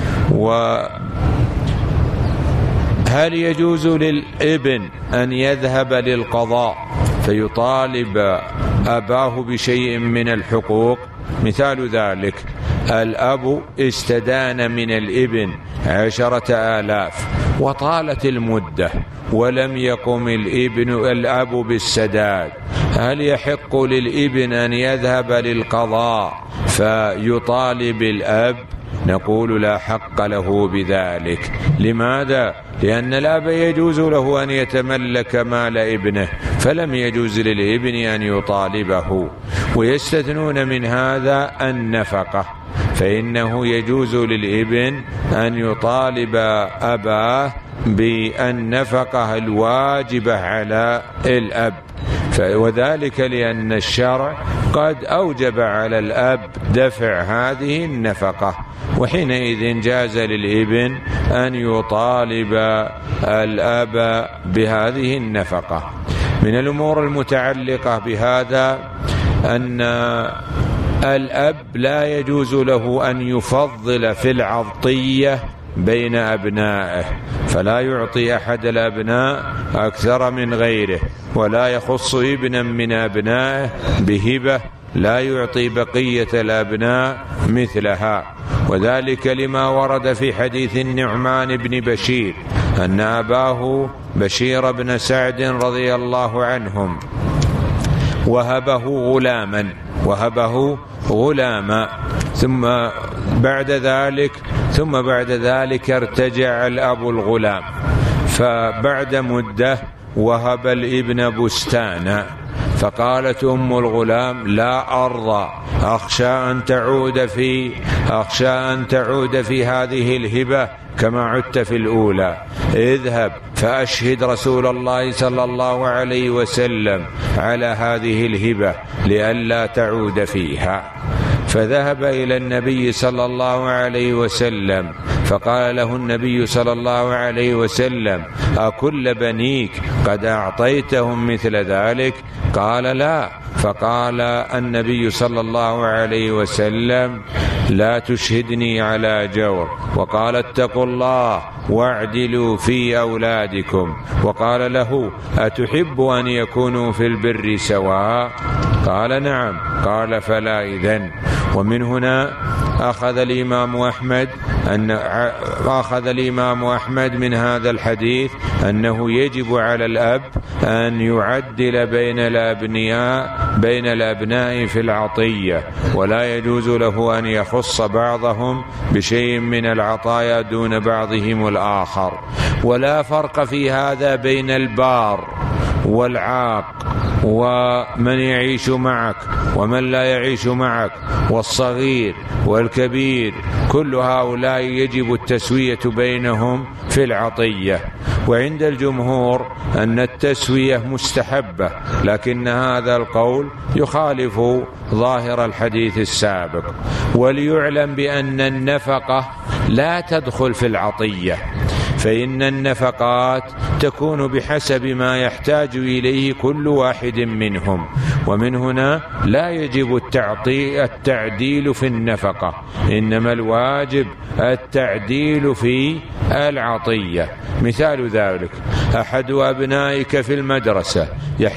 وهل يجوز للابن أن يذهب للقضاء فيطالب أباه بشيء من الحقوق؟ مثال ذلك: الأب استدان من الابن 10,000 وطالت المدة ولم يقم الأب بالسداد، هل يحق للابن أن يذهب للقضاء فيطالب الأب؟ نقول لا حق له بذلك. لماذا؟ لأن الأب يجوز له أن يتملك مال ابنه، فلم يجوز للابن أن يطالبه. ويستثنون من هذا النفقة، فإنه يجوز للابن أن يطالب أباه بالنفقة الواجبة على الأب، وذلك لأن الشرع قد أوجب على الأب دفع هذه النفقة، وحينئذ جاز للابن أن يطالب الأب بهذه النفقة. من الأمور المتعلقة بهذا أن الأب لا يجوز له أن يفضل في العطية بين أبنائه، فلا يعطي أحد الأبناء أكثر من غيره، ولا يخص ابنا من أبنائه بهبة لا يعطي بقية الأبناء مثلها. وذلك لما ورد في حديث النعمان بن بشير أن أباه بشير بن سعد رضي الله عنهم وهبه غلاما ثم بعد ذلك ارتجع الأب الغلام، فبعد مدة وهب الابن بستانا، فقالت أم الغلام: لا أرضى، أخشى أن تعود في هذه الهبة كما عدت في الأولى. اذهب فأشهد رسول الله صلى الله عليه وسلم على هذه الهبة لئلا تعود فيها. فذهب إلى النبي صلى الله عليه وسلم فقال له النبي صلى الله عليه وسلم: أكل بنيك قد أعطيتهم مثل ذلك؟ قال: لا. فقال النبي صلى الله عليه وسلم: لا تشهدني على جور. وقال: اتقوا الله واعدلوا في أولادكم. وقال له: أتحب أن يكونوا في البر سواء؟ قال: نعم. قال: فلا إذن. ومن هنا أخذ الإمام أحمد من هذا الحديث أنه يجب على الأب أن يعدل بين الأبناء في العطية، ولا يجوز له أن يخص بعضهم بشيء من العطايا دون بعضهم الآخر. ولا فرق في هذا بين البار والعاق ومن يعيش معك ومن لا يعيش معك والصغير والكبير، كل هؤلاء يجب التسوية بينهم في العطية. وعند الجمهور أن التسوية مستحبة، لكن هذا القول يخالف ظاهر الحديث السابق. وليعلم بأن النفقة لا تدخل في العطية، فإن النفقات تكون بحسب ما يحتاج إليه كل واحد منهم، ومن هنا لا يجب التعديل في النفقة، إنما الواجب التعديل في العطية. مثال ذلك: أحد أبنائك في المدرسة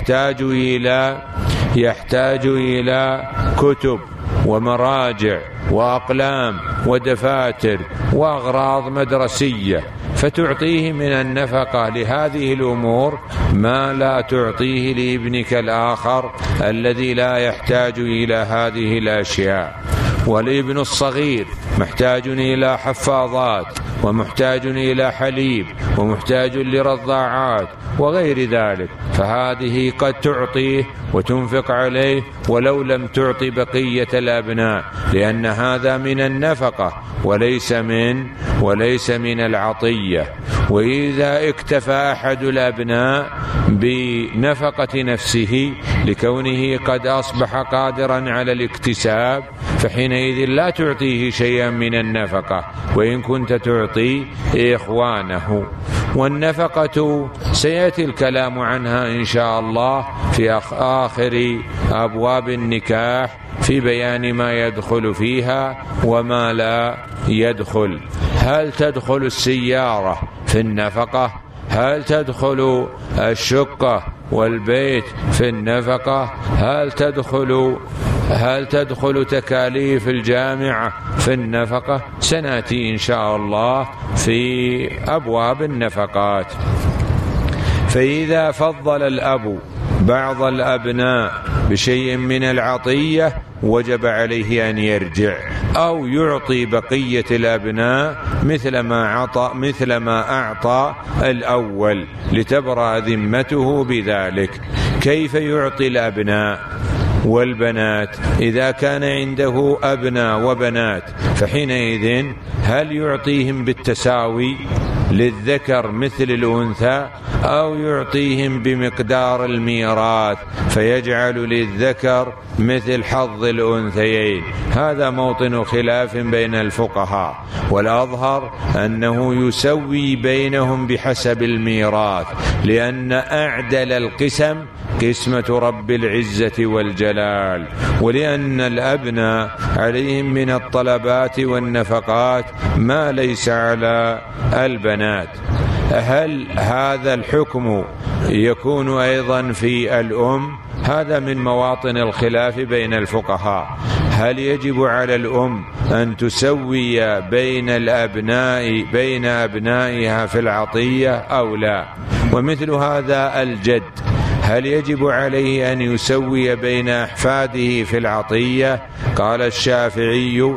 يحتاج إلى كتب ومراجع وأقلام ودفاتر وأغراض مدرسية، فتعطيه من النفقة لهذه الأمور ما لا تعطيه لابنك الآخر الذي لا يحتاج إلى هذه الأشياء. والابن الصغير محتاج إلى حفاظات، ومحتاج إلى حليب، ومحتاج لرضاعات وغير ذلك، فهذه قد تعطيه وتنفق عليه ولو لم تعطي بقية الأبناء، لأن هذا من النفقة وليس من العطية. وإذا اكتفى أحد الأبناء بنفقة نفسه لكونه قد أصبح قادرا على الاكتساب، فحينئذ لا تعطيه شيئا من النفقة، وإن كنت تعطي إخوانه. والنفقة سيأتي الكلام عنها إن شاء الله في آخر أبواب النكاح في بيان ما يدخل فيها وما لا يدخل. هل تدخل السيارة في النفقة؟ هل تدخل الشقة والبيت في النفقة؟ هل تدخل تكاليف الجامعة في النفقة؟ سنأتي إن شاء الله في أبواب النفقات. فإذا فضل الأب بعض الأبناء بشيء من العطية وجب عليه أن يرجع أو يعطي بقية الأبناء مثل ما أعطى الأول لتبرأ ذمته بذلك. كيف يعطي الأبناء والبنات؟ إذا كان عنده أبناء وبنات فحينئذ هل يعطيهم بالتساوي للذكر مثل الأنثى، أو يعطيهم بمقدار الميراث فيجعل للذكر مثل حظ الأنثيين؟ هذا موطن خلاف بين الفقهاء، والأظهر أنه يسوي بينهم بحسب الميراث، لأن أعدل القسم قسمة رب العزة والجلال، ولأن الأبناء عليهم من الطلبات والنفقات ما ليس على البنات. هل هذا الحكم يكون أيضا في الأم؟ هذا من مواطن الخلاف بين الفقهاء. هل يجب على الأم أن تسوي بين أبنائها في العطية أو لا؟ ومثل هذا الجد، هل يجب عليه أن يسوي بين أحفاده في العطية؟ قال الشافعي: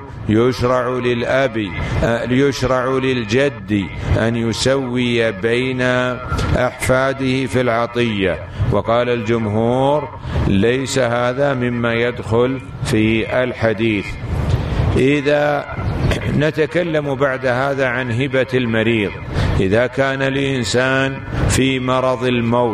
يشرع للجد أن يسوي بين أحفاده في العطية. وقال الجمهور: ليس هذا مما يدخل في الحديث. إذا نتكلم بعد هذا عن هبة المريض، إذا كان الإنسان في مرض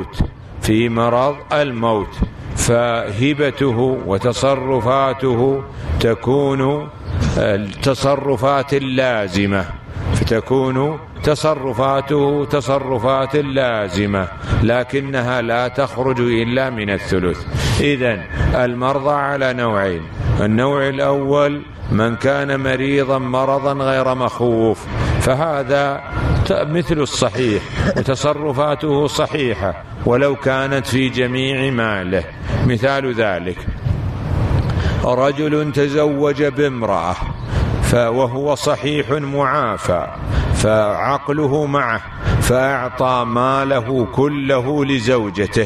الموت فهبته وتصرفاته تكون التصرفات اللازمة، فتكون تصرفاته تصرفات لازمة، لكنها لا تخرج إلا من الثلث. إذن المرضى على نوعين: النوع الأول من كان مريضا مرضا غير مخوف، فهذا مثل الصحيح وتصرفاته صحيحة ولو كانت في جميع ماله. مثال ذلك: رجل تزوج بامرأة وهو صحيح معافى فعقله معه، فأعطى ماله كله لزوجته،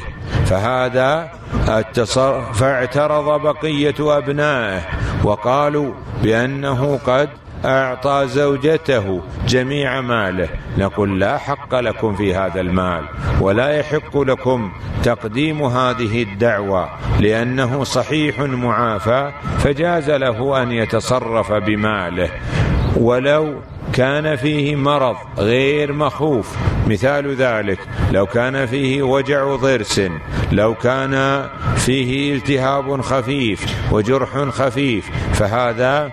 فاعترض بقية أبنائه وقالوا بأنه قد أعطى زوجته جميع ماله. نقول: لا حق لكم في هذا المال، ولا يحق لكم تقديم هذه الدعوة، لأنه صحيح معافى فجاز له أن يتصرف بماله. ولو كان فيه مرض غير مخوف، مثال ذلك: لو كان فيه وجع ضرس، لو كان فيه التهاب خفيف وجرح خفيف، فهذا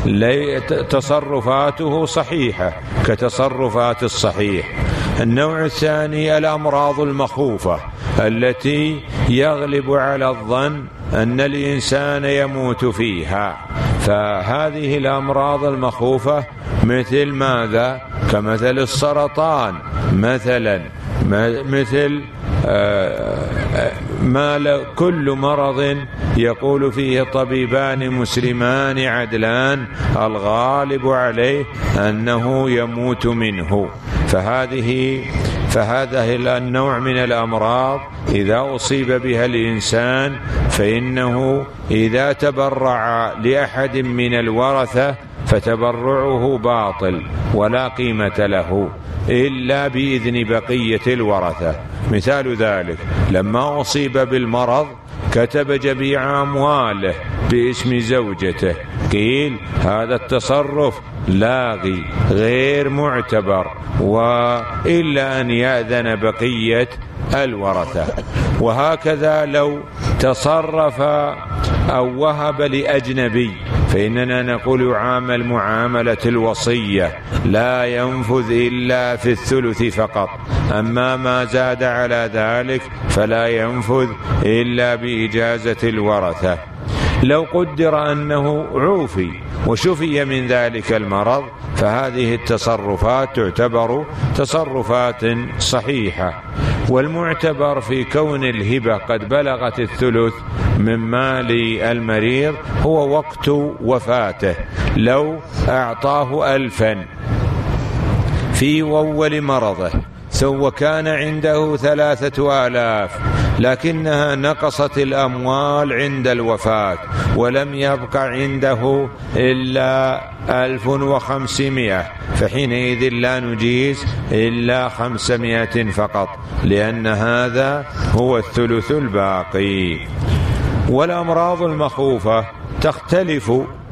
تصرفاته صحيحة كتصرفات الصحيح. النوع الثاني الأمراض المخوفة التي يغلب على الظن أن الإنسان يموت فيها، فهذه الأمراض المخوفة مثل ماذا؟ كمثل السرطان مثلا، مثل كل مرض يقول فيه طبيبان مسلمان عدلان الغالب عليه أنه يموت منه. فهذا النوع من الأمراض إذا أصيب بها الإنسان فإنه إذا تبرع لأحد من الورثة فتبرعه باطل ولا قيمة له إلا بإذن بقية الورثة. مثال ذلك: لما أصيب بالمرض كتب جميع أمواله باسم زوجته، قيل هذا التصرف لاغي غير معتبر وإلا أن يأذن بقية الورثة. وهكذا لو تصرف أو وهب لأجنبي فإننا نقول يعامل معاملة الوصية، لا ينفذ إلا في الثلث فقط، أما ما زاد على ذلك فلا ينفذ إلا بإجازة الورثة. لو قدر أنه عوفي وشفي من ذلك المرض فهذه التصرفات تعتبر تصرفات صحيحة. والمعتبر في كون الهبة قد بلغت الثلث من مال المريض هو وقت وفاته. لو أعطاه 1000 في أول مرضه وكان عنده 3000 لكنها نقصت الأموال عند الوفاة ولم يبقى عنده إلا 1500، فحينئذ لا نجيز إلا 500 فقط، لأن هذا هو الثلث الباقي. والأمراض المخوفة تختلف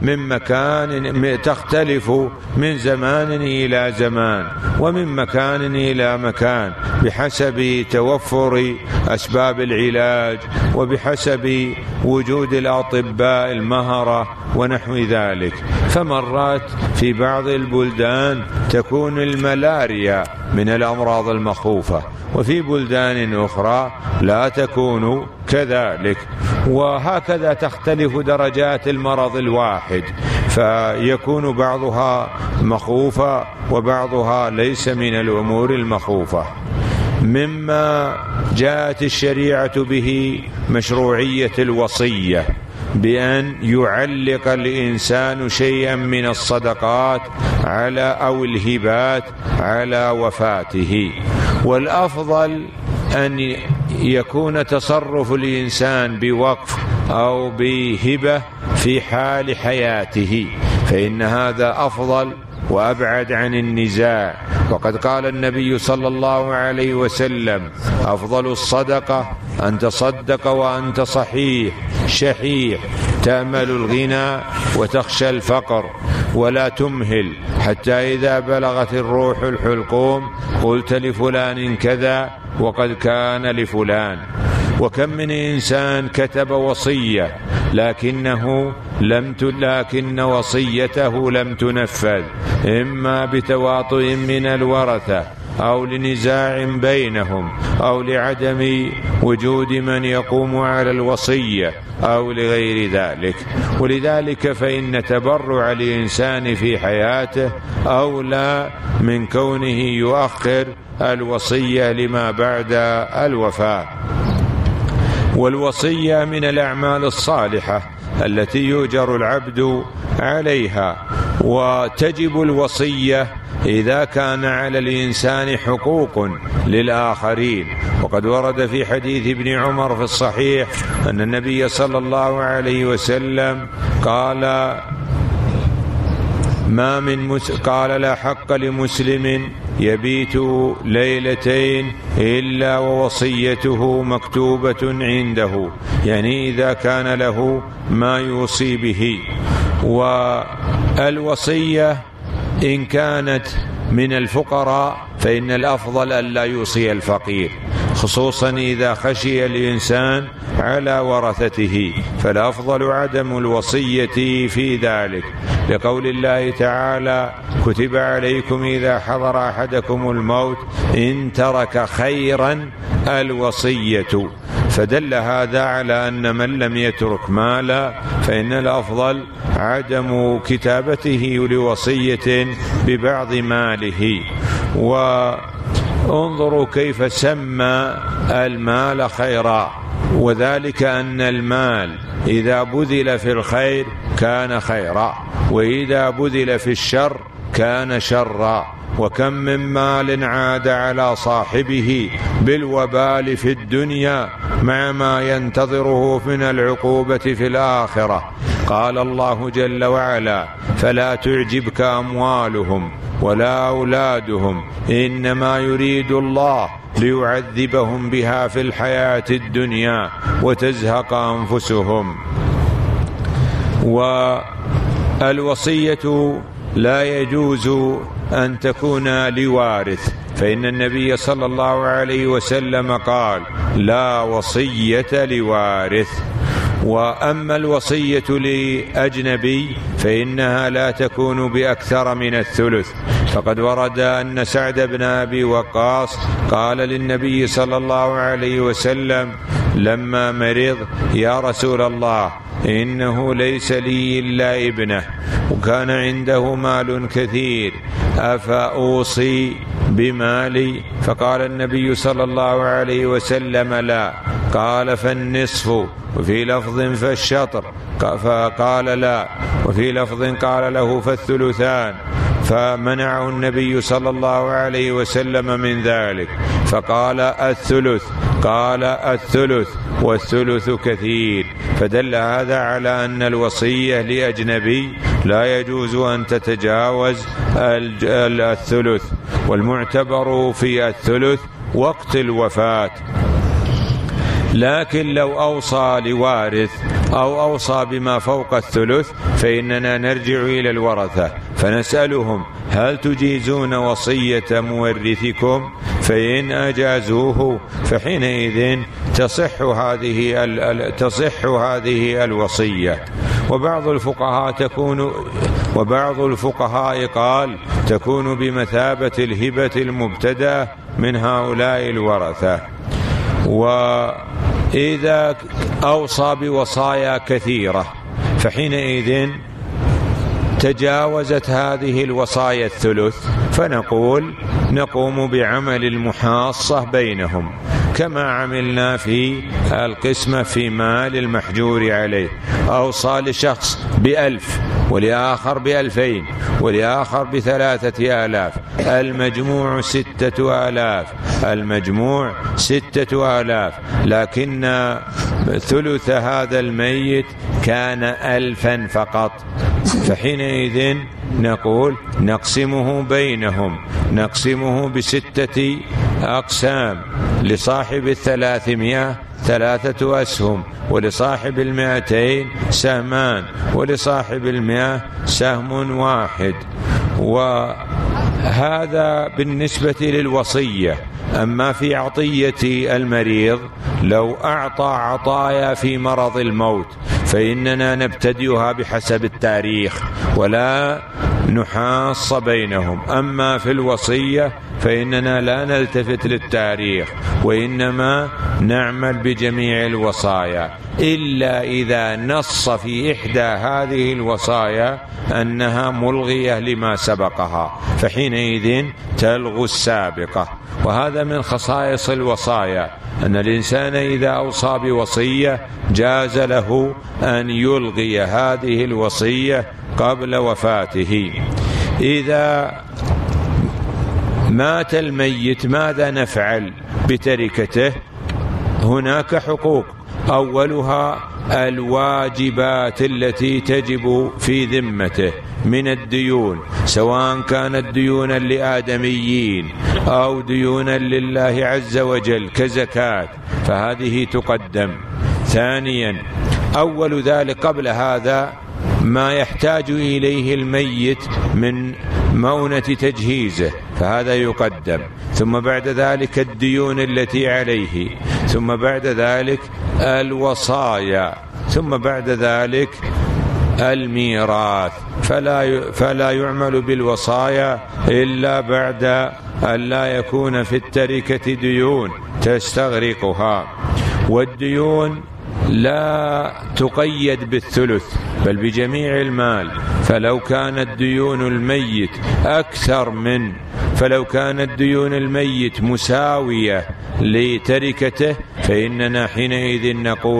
من زمان إلى زمان ومن مكان إلى مكان بحسب توفر أسباب العلاج وبحسب وجود الأطباء المهرة ونحو ذلك. فمرات في بعض البلدان تكون الملاريا من الأمراض المخوفة، وفي بلدان أخرى لا تكون كذلك، وهكذا تختلف درجات المرض الواحد، فيكون بعضها مخوفة وبعضها ليس من الأمور المخوفة. مما جاءت الشريعة به مشروعية الوصية بأن يعلق الإنسان شيئا من الصدقات أو الهبات على وفاته، والأفضل أن يكون تصرف الإنسان بوقف أو بهبة في حال حياته، فإن هذا أفضل وأبعد عن النزاع. وقد قال النبي صلى الله عليه وسلم: أفضل الصدقة أن تصدق وأنت صحيح شحيح، تأمل الغنى وتخشى الفقر، ولا تمهل حتى إذا بلغت الروح الحلقوم قلت لفلان كذا وقد كان لفلان. وكم من إنسان كتب وصية لكن وصيته لم تنفذ، إما بتواطؤ من الورثة أو لنزاع بينهم أو لعدم وجود من يقوم على الوصية أو لغير ذلك. ولذلك فإن تبرع الإنسان في حياته أولى من كونه يؤخر الوصية لما بعد الوفاة. والوصية من الأعمال الصالحة التي يؤجر العبد عليها، وتجب الوصية إذا كان على الإنسان حقوق للآخرين. وقد ورد في حديث ابن عمر في الصحيح أن النبي صلى الله عليه وسلم قال: قال: لا حق لمسلم يبيت ليلتين إلا ووصيته مكتوبة عنده، يعني إذا كان له ما يوصي به. والوصية إن كانت من الفقراء فإن الأفضل ألا يوصي الفقير، خصوصا إذا خشي الإنسان على ورثته، فالأفضل عدم الوصية في ذلك، لقول الله تعالى: كتب عليكم إذا حضر أحدكم الموت إن ترك خيرا الوصية. فدل هذا على أن من لم يترك مالا فإن الأفضل عدم كتابته لوصية ببعض ماله. وانظروا كيف سمى المال خيرا، وذلك أن المال إذا بذل في الخير كان خيرا، وإذا بذل في الشر كان شرا. وكم من مال عاد على صاحبه بالوبال في الدنيا مع ما ينتظره من العقوبة في الآخرة. قال الله جل وعلا: فلا تعجبك أموالهم ولا أولادهم إنما يريد الله ليعذبهم بها في الحياة الدنيا وتزهق أنفسهم. والوصية لا يجوز أن تكون لوارث، فإن النبي صلى الله عليه وسلم قال: لا وصية لوارث. وأما الوصية لأجنبي فإنها لا تكون بأكثر من الثلث. فقد ورد أن سعد بن أبي وقاص قال للنبي صلى الله عليه وسلم لما مرض: يا رسول الله، إنه ليس لي إلا ابنه وكان عنده مال كثير، أفأوصي بمالي؟ فقال النبي صلى الله عليه وسلم: لا. قال: فالنصف، وفي لفظ فالشطر، فقال: لا. وفي لفظ قال له: فالثلثان. فمنعه النبي صلى الله عليه وسلم من ذلك، فقال: الثلث. قال: الثلث، والثلث كثير. فدل هذا على أن الوصية لأجنبي لا يجوز أن تتجاوز الثلث، والمعتبر في الثلث وقت الوفاة. لكن لو أوصى لوارث أو أوصى بما فوق الثلث فإننا نرجع إلى الورثة فنسألهم: هل تجيزون وصية مورثكم؟ فإن أجازوه فحينئذ تصح هذه الوصية. وبعض الفقهاء قال: تكون بمثابة الهبة المبتدأ من هؤلاء الورثة. وإذا أوصى بوصايا كثيرة فحينئذ تجاوزت هذه الوصايا الثلث، فنقول: نقوم بعمل المحاصة بينهم كما عملنا في القسمة في مال المحجور عليه. أوصى لشخص ب1000 ولآخر ب2000 ولآخر ب3000، المجموع 6000، المجموع 6000، لكن ثلث هذا الميت كان 1000 فقط. فحينئذ نقول نقسمه بينهم، نقسمه ب6 أقسام، لصاحب 300 3 أسهم، ولصاحب 200 سهمان، ولصاحب 100 سهم واحد. وهذا بالنسبة للوصية. أما في عطية المريض، لو أعطى عطايا في مرض الموت فإننا نبتدئها بحسب التاريخ ولا نحاص بينهم. أما في الوصية فإننا لا نلتفت للتاريخ، وإنما نعمل بجميع الوصايا، إلا إذا نص في إحدى هذه الوصايا أنها ملغية لما سبقها، فحينئذ تلغو السابقة. وهذا من خصائص الوصايا، أن الإنسان إذا أوصى بوصية جاز له أن يلغي هذه الوصية قبل وفاته. إذا مات الميت ماذا نفعل بتركته؟ هناك حقوق، أولها الواجبات التي تجب في ذمته من الديون، سواء كانت ديونا لآدميين أو ديونا لله عز وجل كزكاة، فهذه تقدم. ثانيا، أول ذلك قبل هذا ما يحتاج إليه الميت من مؤونة تجهيزه، فهذا يقدم. ثم بعد ذلك الديون التي عليه، ثم بعد ذلك الوصايا، ثم بعد ذلك الميراث. فلا يعمل بالوصايا إلا بعد أن لا يكون في التركة ديون تستغرقها. والديون لا تقيد بالثلث بل بجميع المال، فلو كانت ديون الميت فلو كانت ديون الميت مساوية لتركته فإننا حينئذ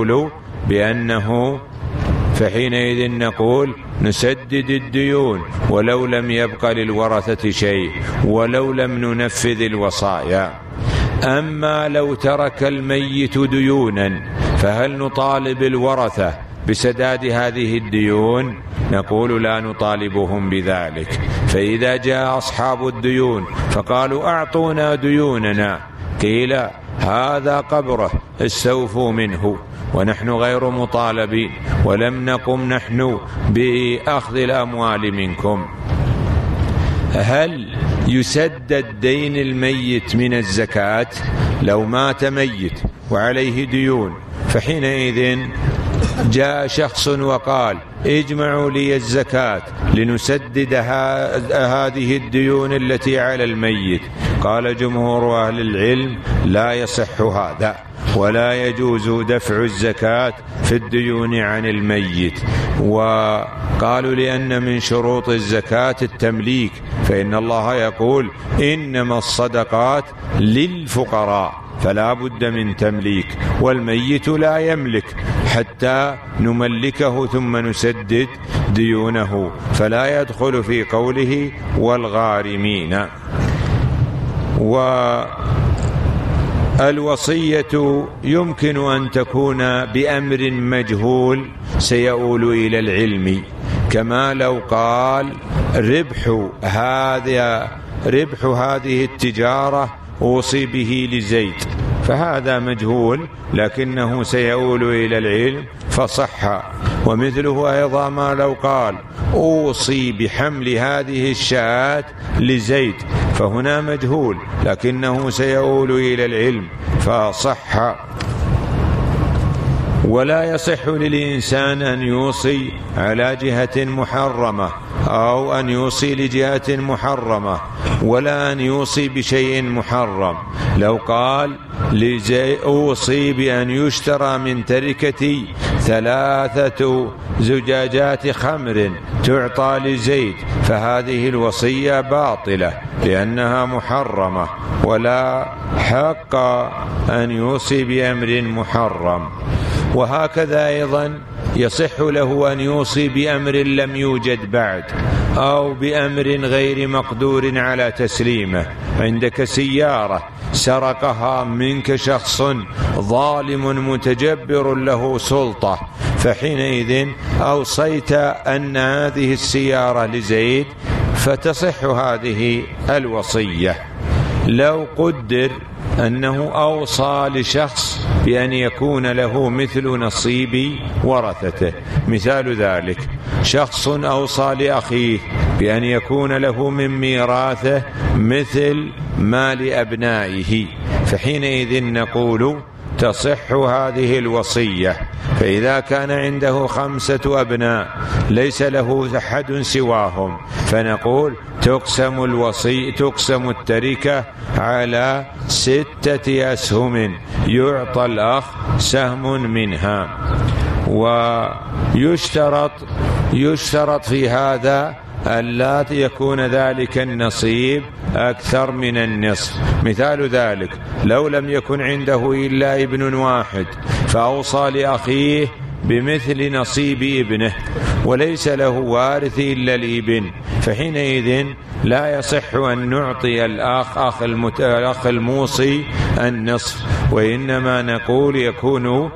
نقول نسدد الديون ولو لم يبق للورثة شيء، ولو لم ننفذ الوصايا. أما لو ترك الميت ديونا فهل نطالب الورثة بسداد هذه الديون؟ نقول لا نطالبهم بذلك. فإذا جاء أصحاب الديون فقالوا أعطونا ديوننا، قيل هذا قبره استوفوا منه، ونحن غير مطالبين، ولم نقم نحن بأخذ الأموال منكم. هل يسدد دين الميت من الزكاة؟ لو مات ميت وعليه ديون، فحينئذ جاء شخص وقال اجمعوا لي الزكاة لنسدد هذه الديون التي على الميت، قال جمهور أهل العلم لا يصح هذا، ولا يجوز دفع الزكاة في الديون عن الميت. وقالوا لأن من شروط الزكاة التمليك، فإن الله يقول إنما الصدقات للفقراء، فلا بد من تمليك، والميت لا يملك حتى نملكه ثم نسدد ديونه، فلا يدخل في قوله والغارمين. والوصية يمكن أن تكون بأمر مجهول سيؤول إلى العلم، كما لو قال ربح هذه التجارة أوصي به لزيد، فهذا مجهول لكنه سيؤول إلى العلم فصح. ومثله أيضا ما لو قال أوصي بحمل هذه الشاة لزيد، فهنا مجهول لكنه سيؤول إلى العلم فصح. ولا يصح للإنسان أن يوصي على جهة محرمة أو أن يوصي لجهة محرمة، ولا أن يوصي بشيء محرم. لو قال أوصي بأن يشترى من تركتي 3 زجاجات خمر تعطى لزيد، فهذه الوصية باطلة لأنها محرمة، ولا حق أن يوصي بأمر محرم. وهكذا أيضا يصح له أن يوصي بأمر لم يوجد بعد، أو بأمر غير مقدور على تسليمه. عندك سيارة سرقها منك شخص ظالم متجبر له سلطة، فحينئذ أوصيت أن هذه السيارة لزيد فتصح هذه الوصية. لو قدر أنه أوصى لشخص بأن يكون له مثل نصيب ورثته، مثال ذلك شخص أوصى لأخيه بأن يكون له من ميراثه مثل مال أبنائه، فحينئذ نقول تصح هذه الوصية. فإذا كان عنده 5 أبناء ليس له أحد سواهم، فنقول تقسم التركة على 6 أسهم، يعطى الأخ سهم منها. ويشترط في هذا ألا يكون ذلك النصيب أكثر من النصف. مثال ذلك لو لم يكن عنده إلا ابن واحد فأوصى لأخيه بمثل نصيب ابنه وليس له وارث إلا الابن، فحينئذ لا يصح أن نعطي الأخ الموصي النصف، وإنما نقول يكون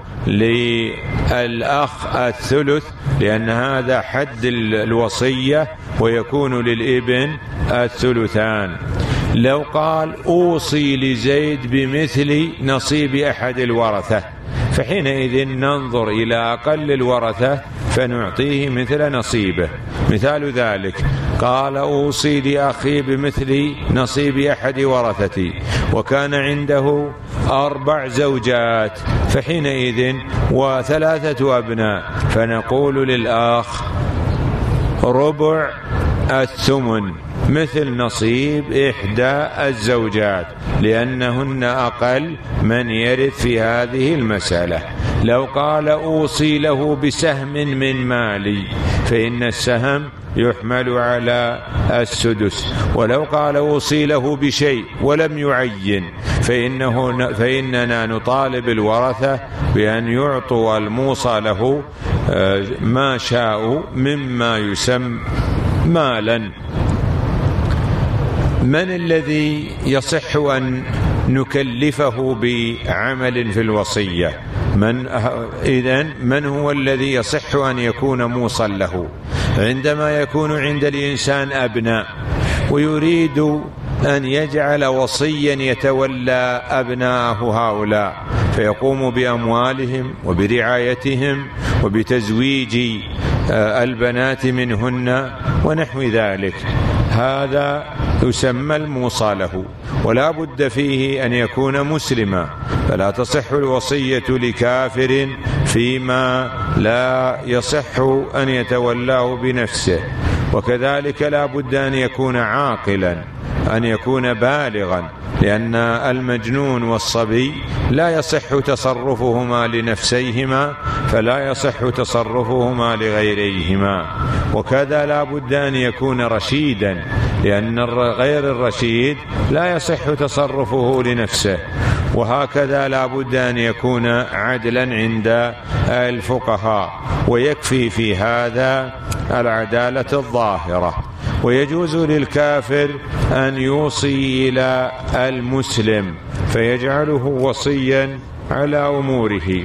للأخ الثلث، لأن هذا حد الوصية، ويكون للابن الثلثان. لو قال أوصي لزيد بمثل نصيب أحد الورثة، فحينئذ ننظر إلى أقل الورثة فنعطيه مثل نصيبه. مثال ذلك قال أوصي لأخي بمثل نصيب أحد ورثتي، وكان عنده 4 زوجات فحينئذ و3 أبناء، فنقول للأخ ربع الثمن مثل نصيب إحدى الزوجات، لأنهن أقل من يرث في هذه المسألة. لو قال أوصي له بسهم من مالي فإن السهم يحمل على السدس، ولو قال أوصي له بشيء ولم يعين فإننا نطالب الورثة بأن يعطوا الموصى له ما شاءوا مما يسمى مالا. من الذي يصح أن نكلفه بعمل في الوصية؟ من هو الذي يصح أن يكون موصى له؟ عندما يكون عند الإنسان أبناء ويريد أن يجعل وصيا يتولى أبناءه هؤلاء، فيقوم بأموالهم وبرعايتهم وبتزويج البنات منهن ونحو ذلك، هذا يسمى الموصى له، ولا بد فيه أن يكون مسلما، فلا تصح الوصية لكافر فيما لا يصح أن يتولاه بنفسه. وكذلك لا بد أن يكون عاقلا، أن يكون بالغا، لأن المجنون والصبي لا يصح تصرفهما لنفسيهما فلا يصح تصرفهما لغيريهما. وكذا لا بد أن يكون رشيدا، لأن غير الرشيد لا يصح تصرفه لنفسه. وهكذا لا بد أن يكون عدلا عند الفقهاء، ويكفي في هذا العدالة الظاهرة. ويجوز للكافر أن يوصي إلى المسلم فيجعله وصيا على أموره.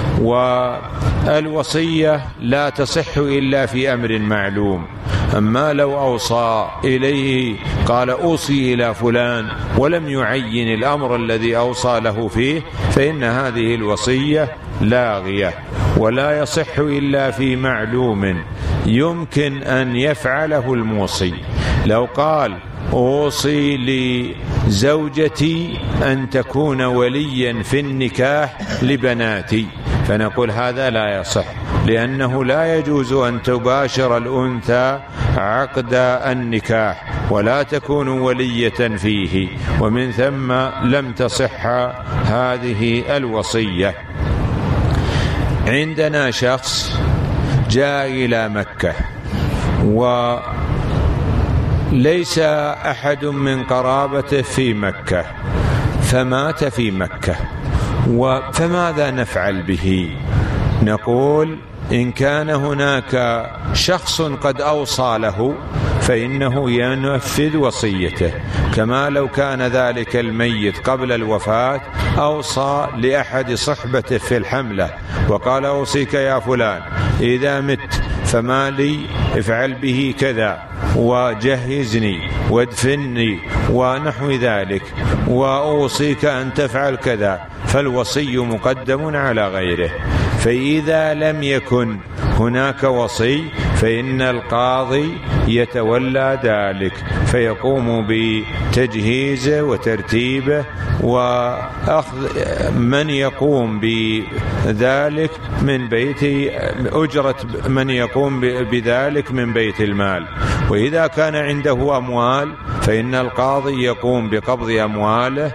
والوصية لا تصح إلا في أمر معلوم. أما لو أوصى إليه قال أوصي إلى فلان ولم يعين الأمر الذي أوصى له فيه فإن هذه الوصية لاغية، ولا يصح إلا في معلوم يمكن أن يفعله الموصي. لو قال أوصي لزوجتي أن تكون وليا في النكاح لبناتي، فنقول هذا لا يصح، لأنه لا يجوز أن تباشر الأنثى عقد النكاح ولا تكون ولية فيه، ومن ثم لم تصح هذه الوصية. عندنا شخص جاء إلى مكة وليس أحد من قرابته في مكة فمات في مكة، فماذا نفعل به؟ نقول إن كان هناك شخص قد أوصى له فإنه ينفذ وصيته، كما لو كان ذلك الميت قبل الوفاة أوصى لأحد صحبته في الحملة وقال أوصيك يا فلان إذا مت فمالي افعل به كذا وجهزني وادفني ونحو ذلك وأوصيك أن تفعل كذا، فالوصي مقدم على غيره. فإذا لم يكن هناك وصي فإن القاضي يتولى ذلك، فيقوم بتجهيزه وترتيبه وأخذ من يقوم بذلك من بيت أجرة من يقوم بذلك من بيت المال. وإذا كان عنده أموال فإن القاضي يقوم بقبض أمواله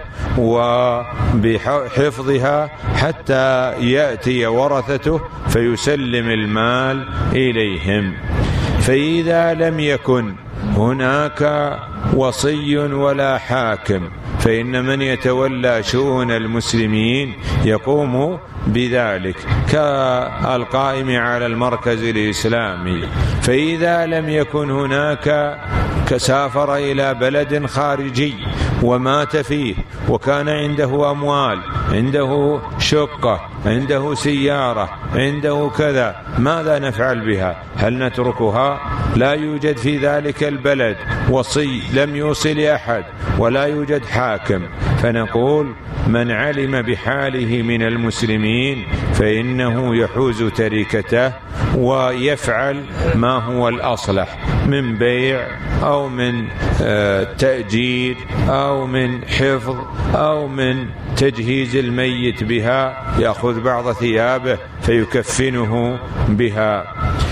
وبحفظها حتى يأتي ورثته فيسلم المال إليهم. فإذا لم يكن هناك وصي ولا حاكم فإن من يتولى شؤون المسلمين يقوم بذلك كالقائم على المركز الإسلامي. فإذا لم يكن هناك سافر إلى بلد خارجي ومات فيه وكان عنده أموال، عنده شقة، عنده سيارة، عنده كذا، ماذا نفعل بها؟ هل نتركها؟ لا يوجد في ذلك البلد وصي، لم يوصل أحد ولا يوجد حاكم، فنقول من علم بحاله من المسلمين فإنه يحوز تركته ويفعل ما هو الأصلح من بيع أو من تأجير أو من حفظ أو من تجهيز الميت بها، يأخذ بعض ثيابه فيكفنه بها.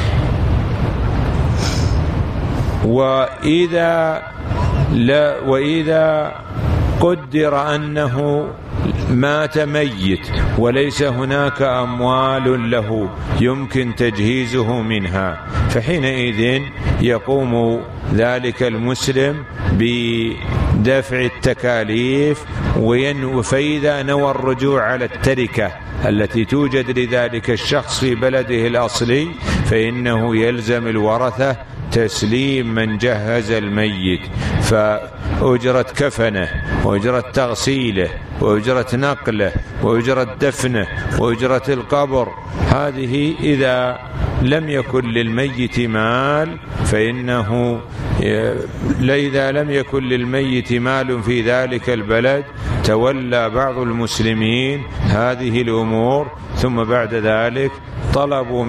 وإذا قدر أنه مات ميت وليس هناك أموال له يمكن تجهيزه منها، فحينئذ يقوم ذلك المسلم بدفع التكاليف. فإذا نوى الرجوع على التركة التي توجد لذلك الشخص في بلده الأصلي فإنه يلزم الورثة تسليم من جهز الميت، فأجرة كفنه وأجرة تغسيله وأجرة نقله وأجرة دفنه وأجرة القبر، هذه إذا لم يكن للميت مال فإنه إذا لم يكن للميت مال في ذلك البلد تولى بعض المسلمين هذه الأمور، ثم بعد ذلك طلبوا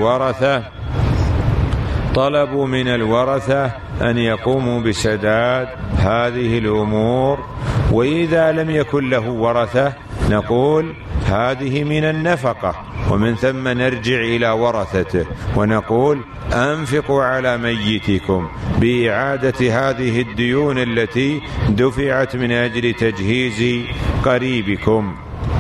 من الورثة أن يقوموا بسداد هذه الأمور. وإذا لم يكن له ورثة نقول هذه من النفقة، ومن ثم نرجع إلى ورثته ونقول أنفقوا على ميتكم بإعادة هذه الديون التي دفعت من أجل تجهيز قريبكم.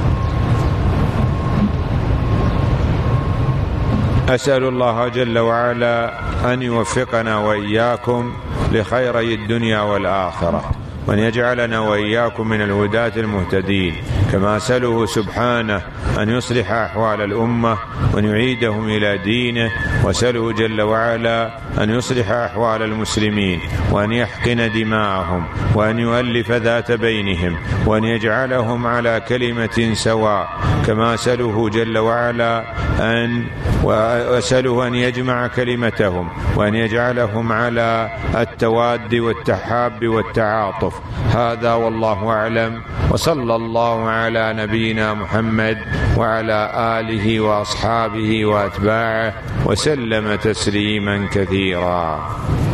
أسأل الله جل وعلا أن يوفقنا وإياكم لخيري الدنيا والآخرة، وأن يجعلنا وإياكم من الهداة المهتدين، كما أسأله سبحانه أن يصلح أحوال الأمة وأن يعيدهم إلى دينه، وأسأله جل وعلا أن يصلح أحوال المسلمين وأن يحقن دماءهم وأن يؤلف ذات بينهم وأن يجعلهم على كلمة سواء، كما أسأله جل وعلا وأسأله أن يجمع كلمتهم وأن يجعلهم على التواد والتحاب والتعاطف. هذا والله أعلم، وصلى الله على نبينا محمد وعلى آله وأصحابه وأتباعه وسلم تسليما كثيرا.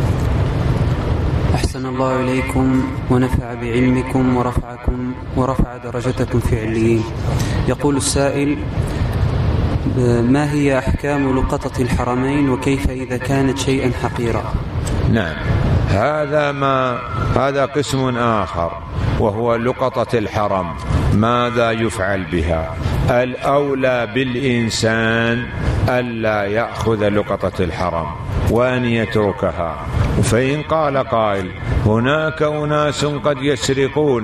أحسن الله إليكم ونفع بعلمكم ورفع درجتكم في عليين. يقول السائل: ما هي أحكام لقطة الحرمين وكيف إذا كانت شيئا حقيرا؟ نعم، هذا قسم آخر وهو لقطة الحرم. ماذا يفعل بها؟ الأولى بالإنسان ألا يأخذ لقطة الحرم وأن يتركها. فإن قال قائل: هناك أناس قد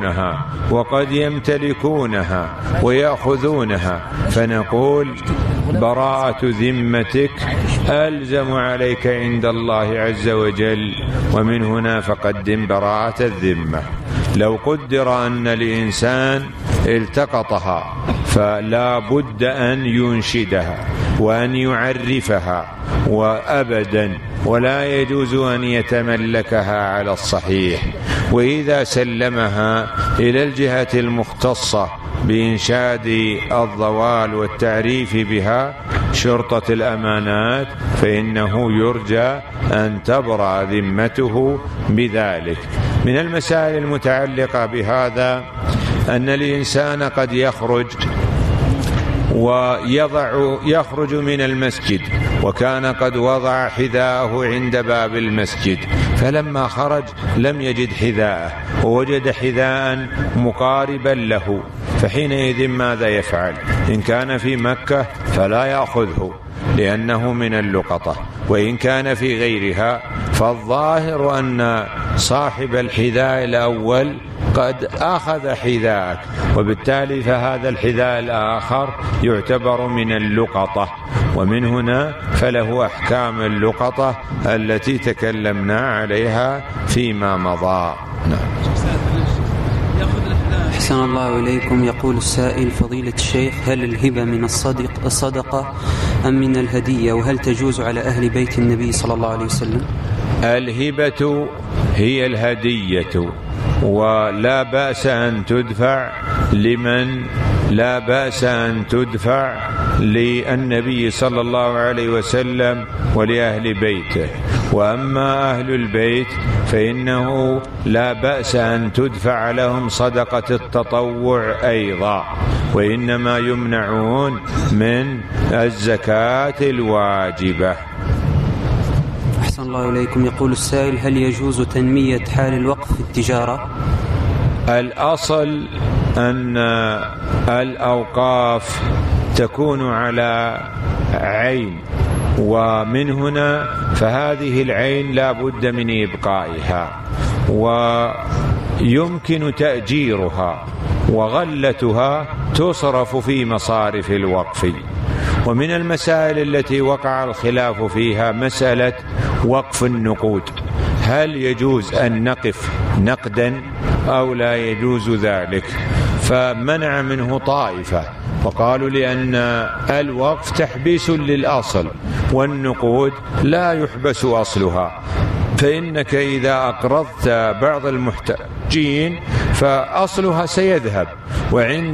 يسرقونها وقد يمتلكونها ويأخذونها، فنقول براءة ذمتك ألزم عليك عند الله عز وجل، ومن هنا فقدم براءة الذمة. لو قدر أن الإنسان التقطها فلا بد أن ينشدها وأن يعرفها وأبدا، ولا يجوز أن يتملكها على الصحيح. وإذا سلمها إلى الجهة المختصة بإنشاد الضوال والتعريف بها شرطة الأمانات فإنه يرجى أن تبرأ ذمته بذلك. من المسائل المتعلقة بهذا أن الإنسان قد يخرج من المسجد وكان قد وضع حذاءه عند باب المسجد، فلما خرج لم يجد حذاءه ووجد حذاء مقاربا له، فحينئذ ماذا يفعل؟ إن كان في مكة فلا يأخذه لأنه من اللقطة، وإن كان في غيرها فالظاهر أن صاحب الحذاء الأول قد أخذ حذاءك، وبالتالي فهذا الحذاء الآخر يعتبر من اللقطة، ومن هنا فله أحكام اللقطة التي تكلمنا عليها فيما مضى. أحسن الله إليكم. يقول السائل: فضيلة الشيخ، هل الهبة من الصدقة أم من الهدية؟ وهل تجوز على أهل بيت النبي صلى الله عليه وسلم؟ الهبة هي الهدية، ولا بأس أن تدفع للنبي صلى الله عليه وسلم ولأهل بيته. وأما أهل البيت فإنه لا بأس أن تدفع لهم صدقة التطوع أيضا، وإنما يمنعون من الزكاة الواجبة. أحسن الله إليكم. يقول السائل: هل يجوز تنمية حال الوقف في التجارة؟ الأصل أن الأوقاف تكون على عين، ومن هنا فهذه العين لا بد من إبقائها، ويمكن تأجيرها، وغلتها تصرف في مصارف الوقف. ومن المسائل التي وقع الخلاف فيها مسألة وقف النقود، هل يجوز أن نقف نقدا أو لا يجوز ذلك؟ فمنع منه طائفة وقالوا لأن الوقف تحبيس للأصل، والنقود لا يحبس أصلها، فإنك إذا أقرضت بعض المحتاجين فأصلها سيذهب، وعند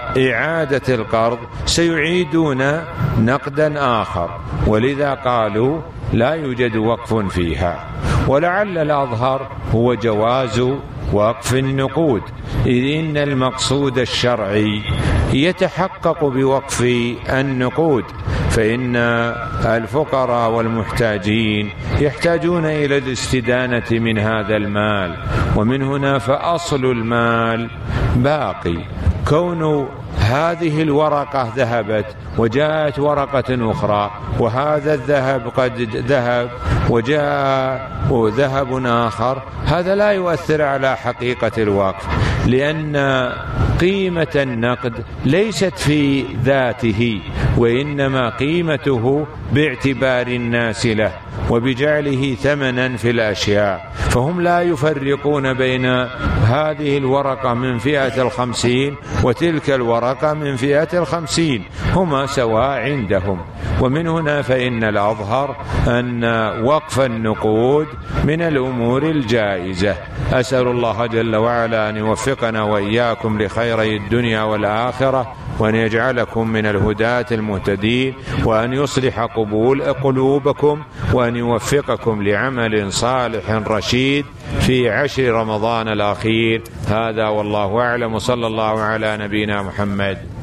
إعادة القرض سيعيدون نقدا آخر، ولذا قالوا لا يوجد وقف فيها. ولعل الأظهر هو جواز وقف النقود، إذ إن المقصود الشرعي يتحقق بوقف النقود، فإن الفقراء والمحتاجين يحتاجون إلى الاستدانة من هذا المال، ومن هنا فأصل المال باقي. كون هذه الورقة ذهبت وجاءت ورقة أخرى، وهذا الذهب قد ذهب وجاء ذهب آخر، هذا لا يؤثر على حقيقة الوقف، لأن قيمة النقد ليست في ذاته، وإنما قيمته باعتبار الناس له وبجعله ثمنا في الأشياء، فهم لا يفرقون بين هذه الورقة من فئة 50 وتلك الورقة من فئة 50، هما سواء عندهم. ومن هنا فإن الأظهر أن وقف النقود من الأمور الجائزة. أسأل الله جل وعلا أن يوفقنا وإياكم لخيري الدنيا والآخرة، وأن يجعلكم من الهداة المهتدين، وأن يصلح قلوبكم، وأن يوفقكم لعمل صالح رشيد في 10 رمضان الأخير. هذا والله أعلم، صلى الله على نبينا محمد.